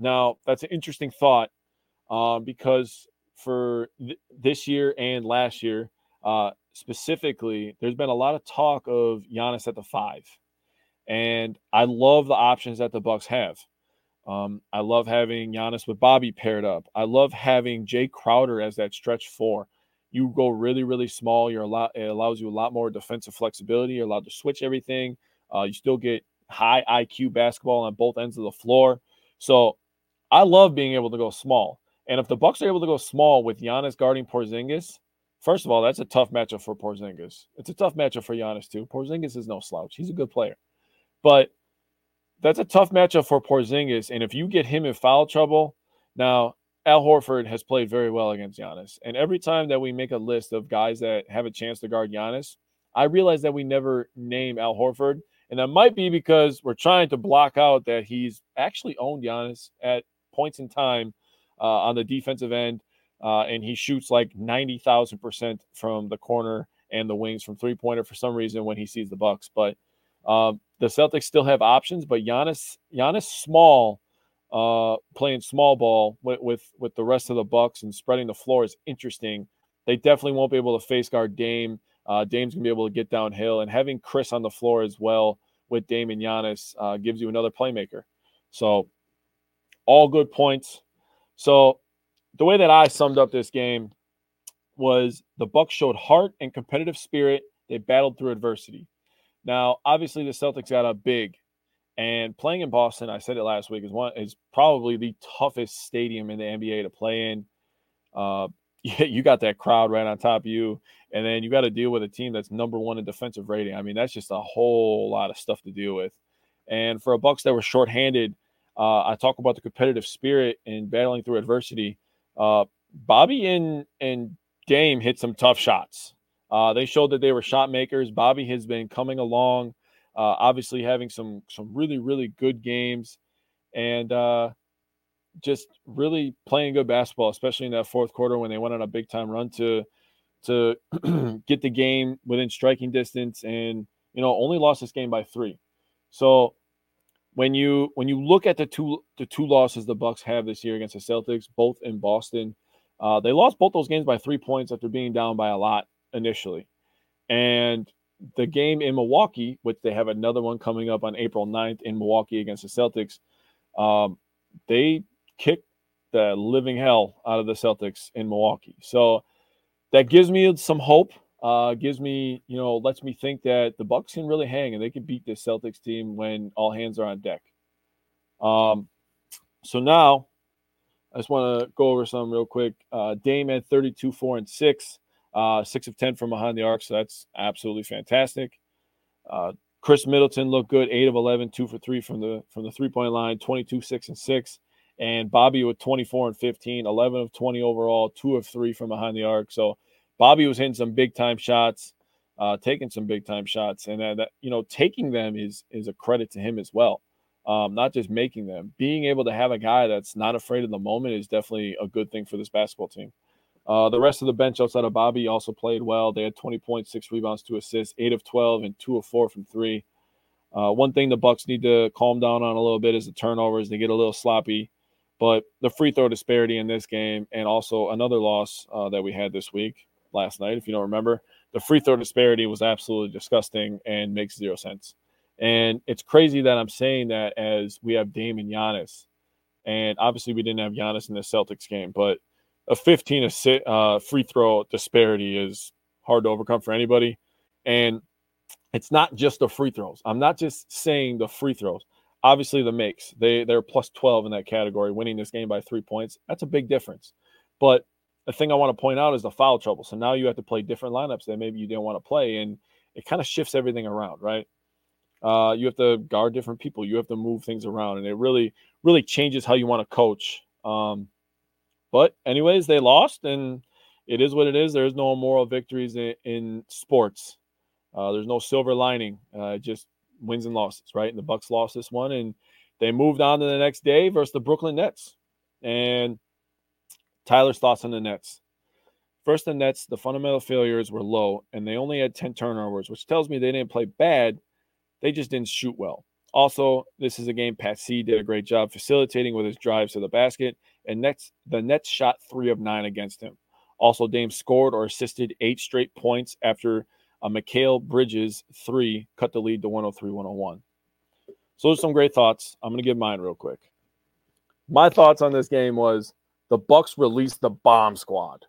Now, that's an interesting thought because for this year and last year, specifically, there's been a lot of talk of Giannis at the 5. And I love the options that the Bucks have. I love having Giannis with Bobby paired up. I love having Jay Crowder as that stretch 4. You go really, really small. It allows you a lot more defensive flexibility. You're allowed to switch everything. You still get high IQ basketball on both ends of the floor. So I love being able to go small. And if the Bucks are able to go small with Giannis guarding Porzingis, first of all, that's a tough matchup for Porzingis. It's a tough matchup for Giannis too. Porzingis is no slouch. He's a good player. But that's a tough matchup for Porzingis. And if you get him in foul trouble, now Al Horford has played very well against Giannis. And every time that we make a list of guys that have a chance to guard Giannis, I realize that we never name Al Horford. And that might be because we're trying to block out that he's actually owned Giannis at points in time on the defensive end. And he shoots like 90,000% from the corner and the wings from three-pointer for some reason when he sees the Bucks. But the Celtics still have options, but Giannis small, playing small ball with the rest of the Bucks and spreading the floor is interesting. They definitely won't be able to face guard Dame. Dame's gonna be able to get downhill, and having Chris on the floor as well with Dame and Giannis gives you another playmaker. So all good points. So the way that I summed up this game was the Bucks showed heart and competitive spirit. They battled through adversity. Now, obviously, the Celtics got up big, and playing in Boston, I said it last week, is probably the toughest stadium in the NBA to play in. You got that crowd right on top of you, and then you got to deal with a team that's number 1 in defensive rating. I mean, that's just a whole lot of stuff to deal with. And for a Bucks that were shorthanded, I talk about the competitive spirit and battling through adversity. Bobby and Dame hit some tough shots. They showed that they were shot makers. Bobby has been coming along, obviously having some really, really good games and just really playing good basketball, especially in that fourth quarter when they went on a big-time run to get the game within striking distance and, only lost this game by 3. So when you look at the two losses the Bucks have this year against the Celtics, both in Boston, they lost both those games by 3 points after being down by a lot initially. And the game in Milwaukee, which they have another one coming up on April 9th in Milwaukee against the Celtics, they kicked the living hell out of the Celtics in Milwaukee. So that gives me some hope, lets me think that the Bucks can really hang and they can beat this Celtics team when all hands are on deck. So now I just want to go over some real quick. Dame had 32, 4, and 6. 6 of 10 from behind the arc, so that's absolutely fantastic. Chris Middleton looked good, 8 of 11, 2 for 3 from the 3-point line, 22, 6, and 6. And Bobby with 24 and 15, 11 of 20 overall, 2 of 3 from behind the arc. So Bobby was hitting some big-time shots, taking some big-time shots. And taking them is a credit to him as well, not just making them. Being able to have a guy that's not afraid of the moment is definitely a good thing for this basketball team. The rest of the bench outside of Bobby also played well. They had 20 points, 6 rebounds, 2 assists, 8 of 12, and 2 of 4 from 3. One thing the Bucks need to calm down on a little bit is the turnovers. They get a little sloppy. But the free throw disparity in this game, and also another loss that we had this week, last night, if you don't remember, the free throw disparity was absolutely disgusting and makes 0 sense. And it's crazy that I'm saying that as we have Dame and Giannis. And obviously we didn't have Giannis in the Celtics game, but a 15 free throw disparity is hard to overcome for anybody. And it's not just the free throws. I'm not just saying the free throws. Obviously the makes. They're plus 12 in that category, winning this game by 3 points. That's a big difference. But the thing I want to point out is the foul trouble. So now you have to play different lineups that maybe you didn't want to play, and it kind of shifts everything around, right? You have to guard different people. You have to move things around, and it really, really changes how you want to coach. But anyways, they lost, and it is what it is. There's no moral victories in sports. There's no silver lining. Just wins and losses, right? And the Bucks lost this one, and they moved on to the next day versus the Brooklyn Nets. And Tyler's thoughts on the Nets. First, the Nets, the fundamental failures were low, and they only had 10 turnovers, which tells me they didn't play bad. They just didn't shoot well. Also, this is a game Pat C did a great job facilitating with his drives to the basket, and the Nets shot 3 of 9 against him. Also, Dame scored or assisted 8 straight points after a Mikal Bridges 3 cut the lead to 103-101. So those are some great thoughts. I'm going to give mine real quick. My thoughts on this game was the Bucks released the bomb squad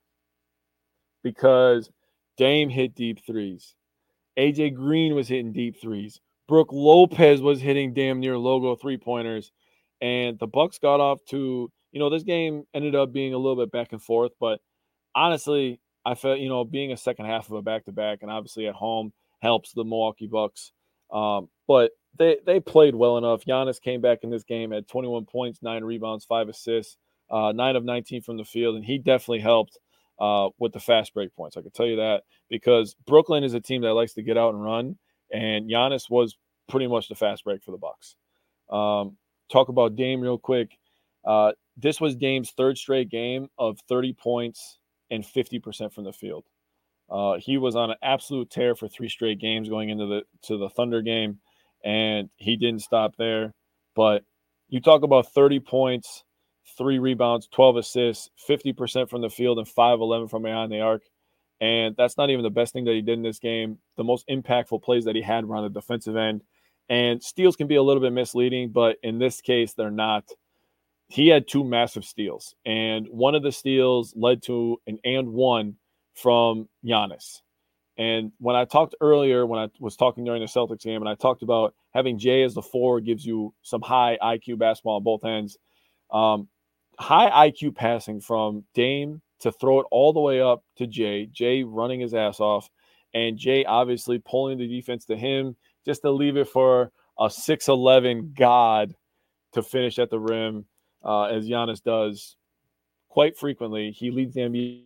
because Dame hit deep threes. AJ Green was hitting deep threes. Brook Lopez was hitting damn near logo three-pointers. And the Bucks got off to, this game ended up being a little bit back and forth. But honestly, I felt, being a second half of a back-to-back and obviously at home helps the Milwaukee Bucks. But they played well enough. Giannis came back in this game at 21 points, 9 rebounds, 5 assists, 9 of 19 from the field. And he definitely helped with the fast break points. I can tell you that because Brooklyn is a team that likes to get out and run. And Giannis was pretty much the fast break for the Bucks. Talk about Dame real quick. This was Dame's third straight game of 30 points and 50% from the field. He was on an absolute tear for 3 straight games going into the Thunder game, and he didn't stop there. But you talk about 30 points, 3 rebounds, 12 assists, 50% from the field, and 5-11 from behind the arc. And that's not even the best thing that he did in this game. The most impactful plays that he had were on the defensive end. And steals can be a little bit misleading, but in this case, they're not. He had 2 massive steals. And one of the steals led to an and one from Giannis. And when I talked earlier, when I was talking during the Celtics game, and I talked about having Jay as the 4 gives you some high IQ basketball on both ends. High IQ passing from Dame to throw it all the way up to Jay running his ass off, and Jay obviously pulling the defense to him just to leave it for a 6'11" god to finish at the rim, as Giannis does quite frequently. He leads the NBA.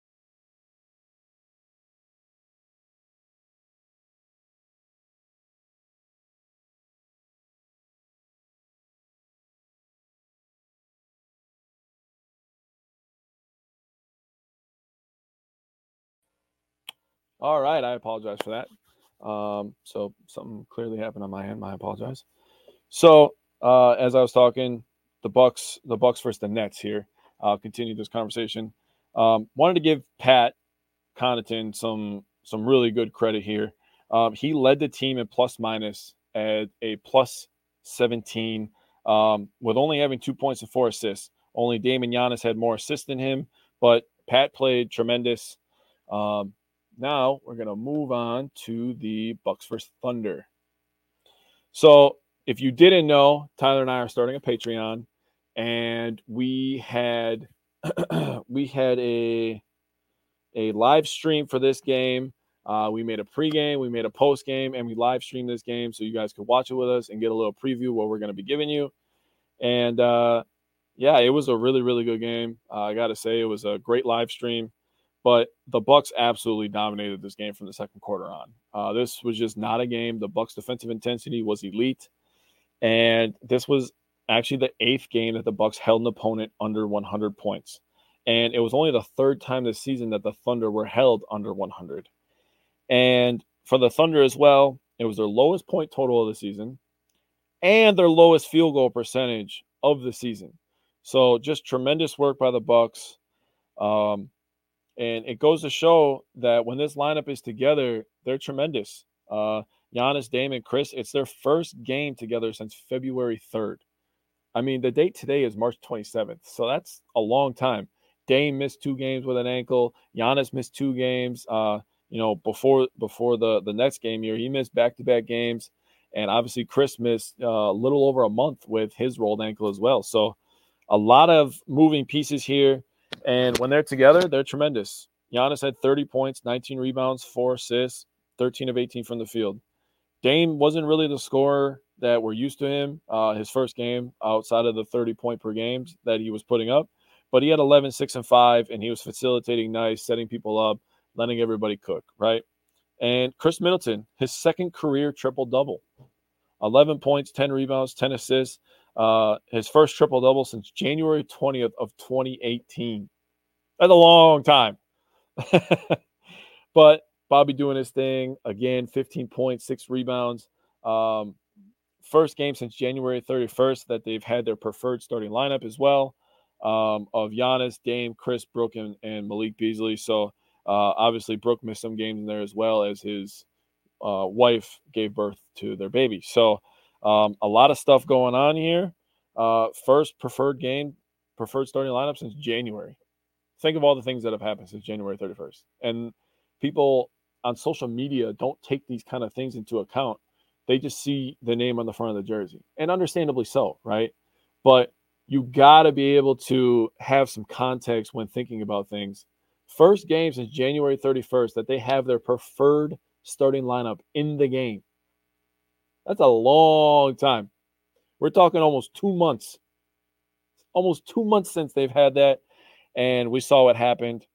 All right, I apologize for that. So something clearly happened on my end. I apologize. So as I was talking, the Bucks versus the Nets here. I'll continue this conversation. Wanted to give Pat Connaughton some really good credit here. He led the team in plus minus at a plus 17 with only having 2 points and 4 assists. Only Dame and Giannis had more assists than him, but Pat played tremendous. Now we're going to move on to the Bucks versus Thunder. So if you didn't know, Tyler and I are starting a Patreon, and we had a live stream for this game. We made a pregame, we made a postgame, and we live streamed this game so you guys could watch it with us and get a little preview of what we're going to be giving you. And yeah, it was a really, really good game. I got to say, it was a great live stream. But the Bucks absolutely dominated this game from the second quarter on. This was just not a game. The Bucks' defensive intensity was elite, and this was actually the 8th game that the Bucks held an opponent under 100 points. And it was only the 3rd time this season that the Thunder were held under 100. And for the Thunder as well, it was their lowest point total of the season and their lowest field goal percentage of the season. So just tremendous work by the Bucks. And it goes to show that when this lineup is together, they're tremendous. Giannis, Dame, and Chris, it's their first game together since February 3rd. I mean, the date today is March 27th, so that's a long time. Dame missed 2 games with an ankle. Giannis missed 2 games. Before the next game here, he missed back-to-back games. And obviously Chris missed a little over a month with his rolled ankle as well. So a lot of moving pieces here. And when they're together, they're tremendous. Giannis had 30 points, 19 rebounds, 4 assists, 13 of 18 from the field. Dame wasn't really the scorer that we're used to him, his first game outside of the 30-point per games that he was putting up. But he had 11, 6, and 5, and he was facilitating nice, setting people up, letting everybody cook, right? And Chris Middleton, his second career triple-double. 11 points, 10 rebounds, 10 assists. His first triple-double since January 20th of 2018. That's a long time. But Bobby doing his thing. Again, 15 points, 6 rebounds, 5 first game since January 31st that they've had their preferred starting lineup as well, of Giannis, Dame, Chris, Brook, and Malik Beasley. So obviously Brook missed some games in there as well as his wife gave birth to their baby. So a lot of stuff going on here. First preferred starting lineup since January. Think of all the things that have happened since January 31st. And people on social media don't take these kind of things into account. They just see the name on the front of the jersey, and understandably so, right? But you got to be able to have some context when thinking about things. First game since January 31st that they have their preferred starting lineup in the game. That's a long time. We're talking almost 2 months. Almost 2 months since they've had that, and we saw what happened.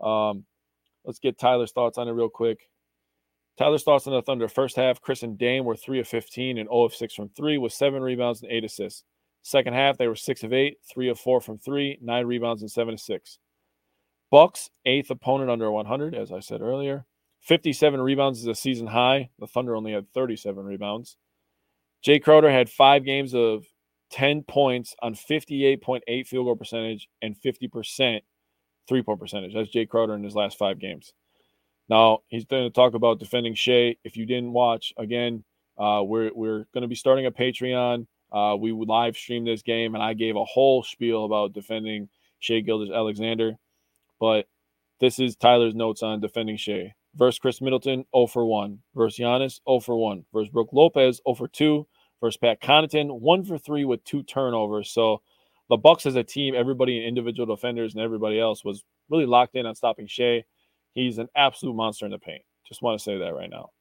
Let's get Tyler's thoughts on it real quick. Tyler's thoughts on the Thunder. First half, Chris and Dame were 3 of 15 and 0 of 6 from 3 with 7 rebounds and 8 assists. Second half, they were 6 of 8, 3 of 4 from 3, 9 rebounds and 7 of 6. Bucks, 8th opponent under 100, as I said earlier. 57 rebounds is a season high. The Thunder only had 37 rebounds. Jay Crowder had 5 games of 10 points on 58.8 field goal percentage and 50% three-point percentage. That's Jay Crowder in his last 5 games. Now, he's going to talk about defending Shai. If you didn't watch, again, we're going to be starting a Patreon. We would live stream this game, and I gave a whole spiel about defending Shai Gilgeous-Alexander. But this is Tyler's notes on defending Shai. Versus Chris Middleton, 0 for 1. Versus Giannis, 0 for 1. Versus Brook Lopez, 0 for 2. Versus Pat Connaughton, 1 for 3 with 2 turnovers. So the Bucks as a team, everybody, individual defenders and everybody else was really locked in on stopping Shai. He's an absolute monster in the paint. Just want to say that right now.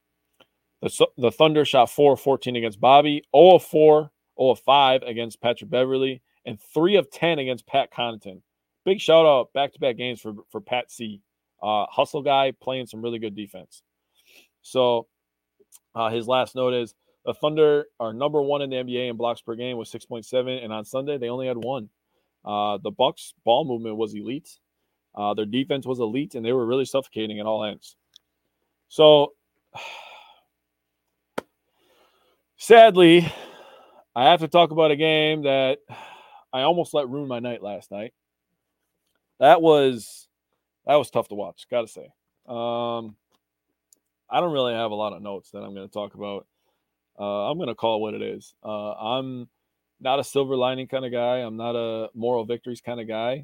The Thunder shot 4 of 14 against Bobby, 0 of 4, 0 of 5 against Patrick Beverley, and 3 of 10 against Pat Connaughton. Big shout out, back-to-back games for Pat C. Hustle guy playing some really good defense. So his last note is the Thunder are number 1 in the NBA in blocks per game with 6.7, and on Sunday they only had 1. The Bucks ball movement was elite. Their defense was elite, and they were really suffocating at all ends. So, sadly, I have to talk about a game that I almost let ruin my night last night. That was tough to watch, got to say. I don't really have a lot of notes that I'm going to talk about. I'm going to call it what it is. I'm not a silver lining kind of guy. I'm not a moral victories kind of guy.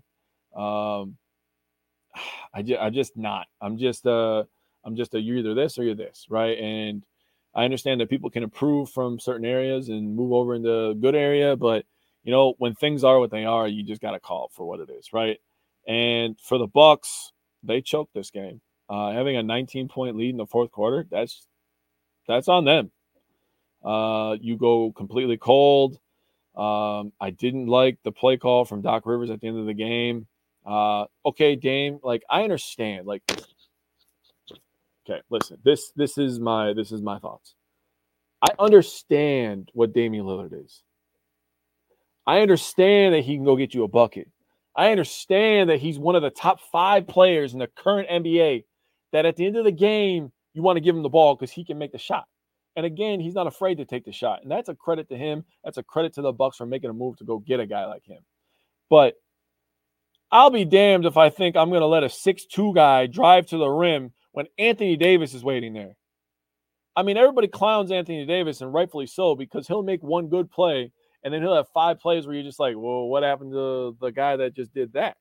I'm just not. I'm just a you're either this or you're this, right? And I understand that people can improve from certain areas and move over into a good area, but when things are what they are, you just got to call it for what it is, right? And for the Bucks, they choked this game. Having a 19-point lead in the fourth quarter, that's on them. You go completely cold. I didn't like the play call from Doc Rivers at the end of the game. Okay, Dame, I understand. Okay, listen, this is my thoughts. I understand what Damian Lillard is. I understand that he can go get you a bucket. I understand that he's one of the top 5 players in the current NBA that at the end of the game, you want to give him the ball because he can make the shot. And again, he's not afraid to take the shot. And that's a credit to him. That's a credit to the Bucks for making a move to go get a guy like him. But I'll be damned if I think I'm going to let a 6'2 guy drive to the rim when Anthony Davis is waiting there. I mean, everybody clowns Anthony Davis, and rightfully so, because he'll make one good play, and then he'll have 5 plays where you're just like, well, what happened to the guy that just did that?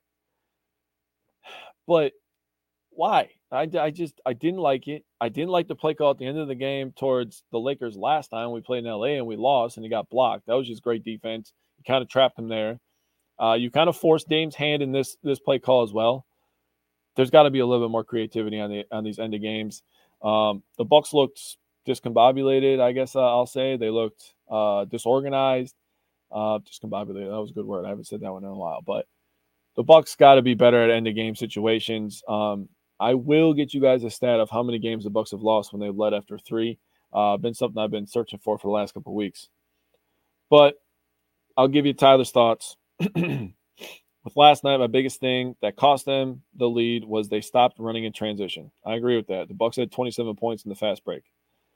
But why? I didn't like it. I didn't like the play call at the end of the game towards the Lakers last time we played in LA and we lost and he got blocked. That was just great defense. You kind of trapped him there. You kind of forced Dame's hand in this play call as well. There's got to be a little bit more creativity on these end of games. The Bucks looked discombobulated, I guess I'll say. They looked disorganized. Discombobulated, that was a good word. I haven't said that one in a while. But the Bucks got to be better at end of game situations. I will get you guys a stat of how many games the Bucks have lost when they've led after 3. Been something I've been searching for the last couple of weeks. But I'll give you Tyler's thoughts. With last night, my biggest thing that cost them the lead was they stopped running in transition. I agree with that. The Bucks had 27 points in the fast break.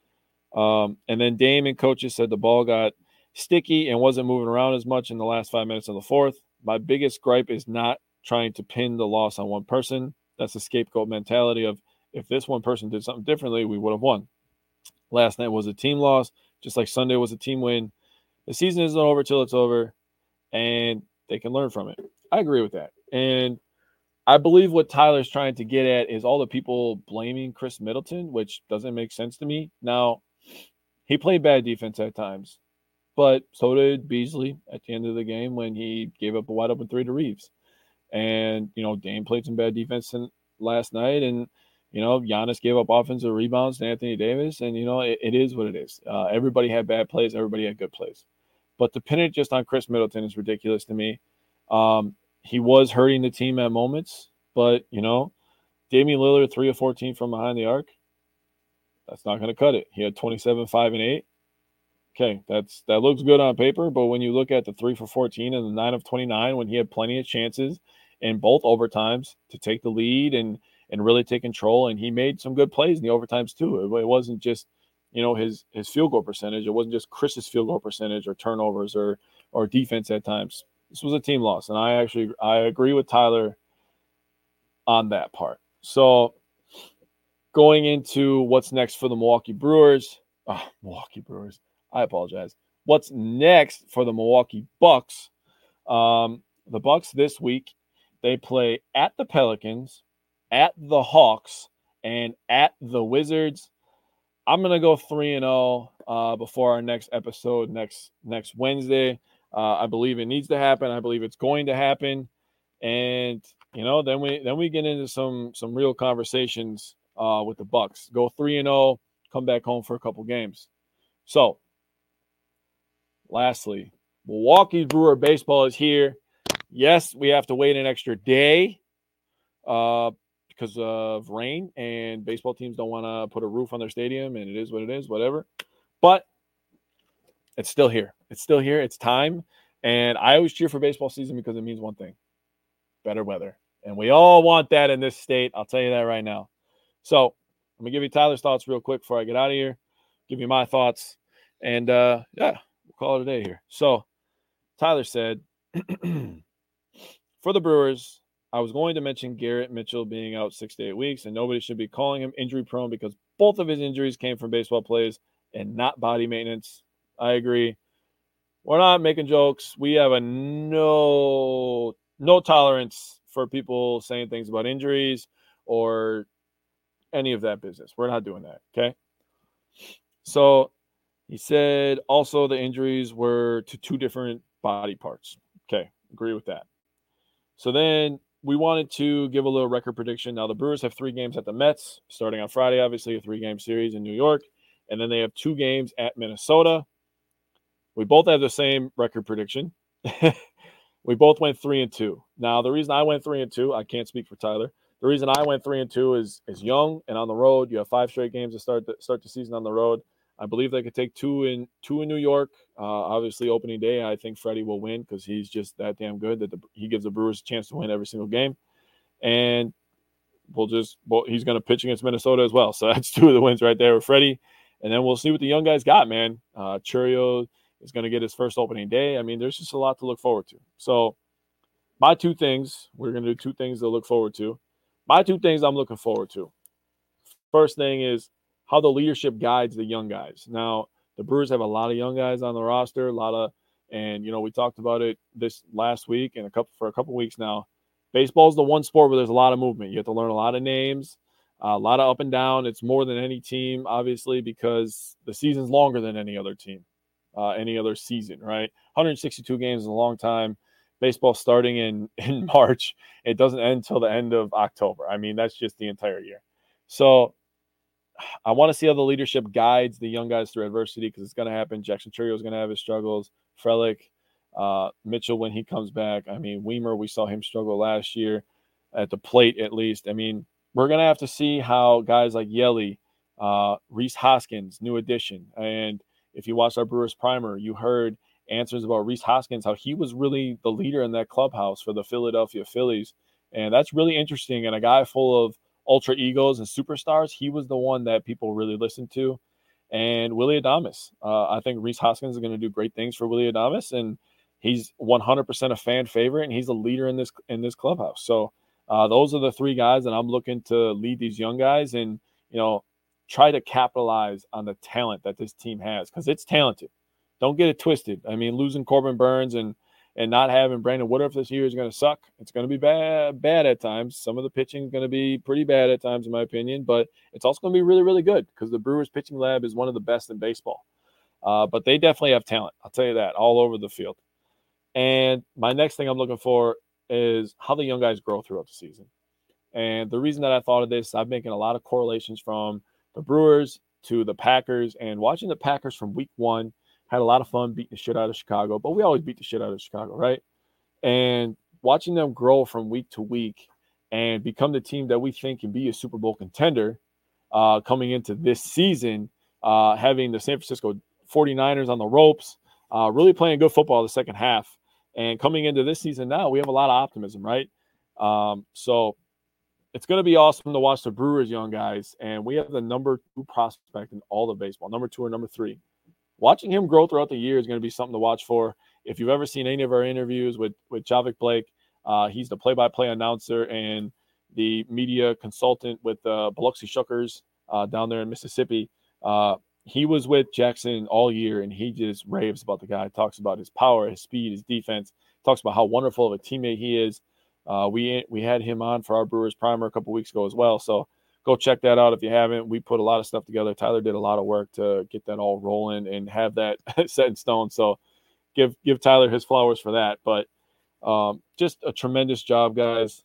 And then Dame and coaches said the ball got sticky and wasn't moving around as much in the last 5 minutes of the fourth. My biggest gripe is not trying to pin the loss on one person. That's the scapegoat mentality of, if this one person did something differently, we would have won. Last night was a team loss, just like Sunday was a team win. The season isn't over till it's over, and they can learn from it. I agree with that. And I believe what Tyler's trying to get at is all the people blaming Chris Middleton, which doesn't make sense to me. Now, he played bad defense at times, but so did Beasley at the end of the game when he gave up a wide open three to Reeves. And, Dame played some bad defense last night, and, Giannis gave up offensive rebounds to Anthony Davis, and, it is what it is. Everybody had bad plays. Everybody had good plays. But to pin it just on Chris Middleton is ridiculous to me. He was hurting the team at moments, but, Damian Lillard, 3 of 14 from behind the arc, that's not going to cut it. He had 27, 5, and 8. Okay, that looks good on paper, but when you look at the 3 for 14 and the 9 of 29, when he had plenty of chances in both overtimes to take the lead and really take control, and he made some good plays in the overtimes too. It wasn't just, his field goal percentage. It wasn't just Chris's field goal percentage or turnovers or defense at times. This was a team loss, and I agree with Tyler on that part. So going into what's next for the Milwaukee Brewers. I apologize. What's next for the Milwaukee Bucks? The Bucks this week, they play at the Pelicans, at the Hawks, and at the Wizards. I'm going to go 3-0 before our next episode next Wednesday. I believe it needs to happen. I believe it's going to happen. And, then we get into some real conversations with the Bucks. Go 3-0, come back home for a couple games. So, lastly, Milwaukee Brewer baseball is here. Yes, we have to wait an extra day because of rain, and baseball teams don't want to put a roof on their stadium, and it is what it is, whatever. But it's still here. It's still here. It's time. And I always cheer for baseball season because it means one thing: better weather. And we all want that in this state. I'll tell you that right now. So I'm going to give you Tyler's thoughts real quick before I get out of here. Give you my thoughts. And, we'll call it a day here. So Tyler said, for the Brewers, I was going to mention Garrett Mitchell being out 6 to 8 weeks, and nobody should be calling him injury prone because both of his injuries came from baseball plays and not body maintenance. I agree. We're not making jokes. We have a no tolerance for people saying things about injuries or any of that business. We're not doing that, okay? So he said also the injuries were to 2 different body parts. Okay, agree with that. So then we wanted to give a little record prediction. Now the Brewers have 3 games at the Mets, starting on Friday, obviously a 3-game series in New York. And then they have 2 games at Minnesota. We both have the same record prediction. We both went 3-2. Now, the reason I went 3-2, I can't speak for Tyler. The reason I went 3-2 is young and on the road. You have 5 straight games to start the season on the road. I believe they could take 2 in New York. Obviously, opening day, I think Freddie will win because he's just that damn good that he gives the Brewers a chance to win every single game. And he's going to pitch against Minnesota as well. So that's 2 of the wins right there with Freddie. And then we'll see what the young guys got, man. Churio is going to get his first opening day. I mean, there's just a lot to look forward to. So my 2 things, we're going to do 2 things to look forward to. My 2 things I'm looking forward to. First thing is how the leadership guides the young guys. Now, the Brewers have a lot of young guys on the roster, and we talked about it this last week and for a couple weeks now. Baseball is the one sport where there's a lot of movement. You have to learn a lot of names, a lot of up and down. It's more than any team, obviously, because the season's longer than any other team, any other season, right? 162 games is a long time. Baseball starting in March, it doesn't end until the end of October. I mean, that's just the entire year. So I want to see how the leadership guides the young guys through adversity because it's going to happen. Jackson Churio is going to have his struggles. Frelick, Mitchell when he comes back. I mean, Weimer, we saw him struggle last year at the plate at least. I mean, we're going to have to see how guys like Yelly, Rhys Hoskins, new addition. And if you watched our Brewers primer, you heard answers about Rhys Hoskins, how he was really the leader in that clubhouse for the Philadelphia Phillies. And that's really interesting. And a guy full of ultra egos and superstars, he was the one that people really listened to. and Willy Adames. I think Rhys Hoskins is going to do great things for Willy Adames, and he's 100% a fan favorite, and he's a leader in this clubhouse. So those are the three guys that I'm looking to lead these young guys and, try to capitalize on the talent that this team has, because it's talented. Don't get it twisted. I mean, losing Corbin Burns and not having Brandon Woodruff this year is going to suck. It's going to be bad at times. Some of the pitching is going to be pretty bad at times, in my opinion, but it's also going to be really, really good because the Brewers pitching lab is one of the best in baseball. But they definitely have talent. I'll tell you that, all over the field. And my next thing I'm looking for is how the young guys grow throughout the season. And the reason that I thought of this, I'm making a lot of correlations from the Brewers to the Packers, and watching the Packers from week one, had a lot of fun beating the shit out of Chicago, but we always beat the shit out of Chicago, right? And watching them grow from week to week and become the team that we think can be a Super Bowl contender coming into this season, having the San Francisco 49ers on the ropes, really playing good football the second half. And coming into this season now, we have a lot of optimism, right? So it's going to be awesome to watch the Brewers young guys. And we have the number 2 prospect in all of baseball, number 2 or number 3. Watching him grow throughout the year is going to be something to watch for. If you've ever seen any of our interviews with Javik Blake, he's the play-by-play announcer and the media consultant with Biloxi Shuckers down there in Mississippi. He was with Jackson all year, and he just raves about the guy. Talks about his power, his speed, his defense. Talks about how wonderful of a teammate he is. We had him on for our Brewers Primer a couple weeks ago as well, so go check that out if you haven't. We put a lot of stuff together. Tyler did a lot of work to get that all rolling and have that set in stone. So give Tyler his flowers for that. But just a tremendous job, guys,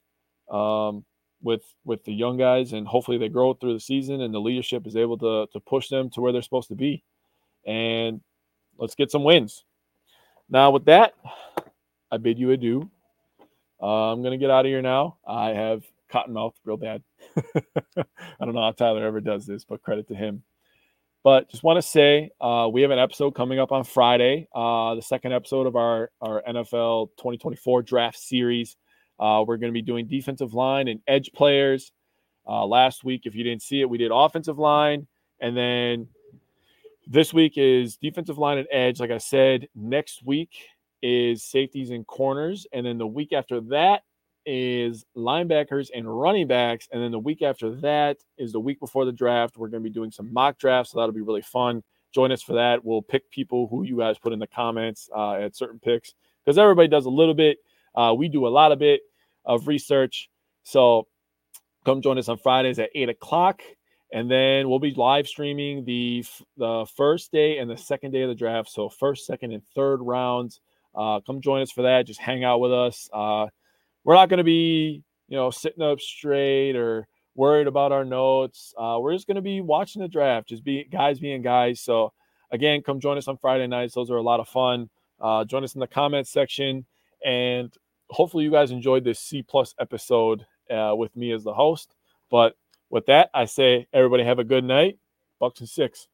with the young guys, and hopefully they grow through the season and the leadership is able to push them to where they're supposed to be. And let's get some wins. Now with that, I bid you adieu. I'm going to get out of here now. I have cottonmouth real bad. I don't know how Tyler ever does this, but credit to him. But just want to say we have an episode coming up on Friday, the second episode of our NFL 2024 draft series. We're going to be doing defensive line and edge players. Last week, if you didn't see it, we did offensive line. And then this week is defensive line and edge. Like I said, next week is safeties and corners. And then the week after that is linebackers and running backs. And then the week after that is the week before the draft. We're going to be doing some mock drafts, so that'll be really fun. Join us for that. We'll pick people who you guys put in the comments at certain picks, because everybody does a little bit. We do a lot of bit of research. So come join us on Fridays at 8 o'clock. And then we'll be live streaming the first day and the second day of the draft. So first, second, and third rounds. Come join us for that. Just hang out with us. We're not going to be, sitting up straight or worried about our notes. We're just going to be watching the draft, just being guys. So again, come join us on Friday nights. Those are a lot of fun. Join us in the comments section, and hopefully you guys enjoyed this C+ episode with me as the host. But with that, I say everybody have a good night. Bucks and 6.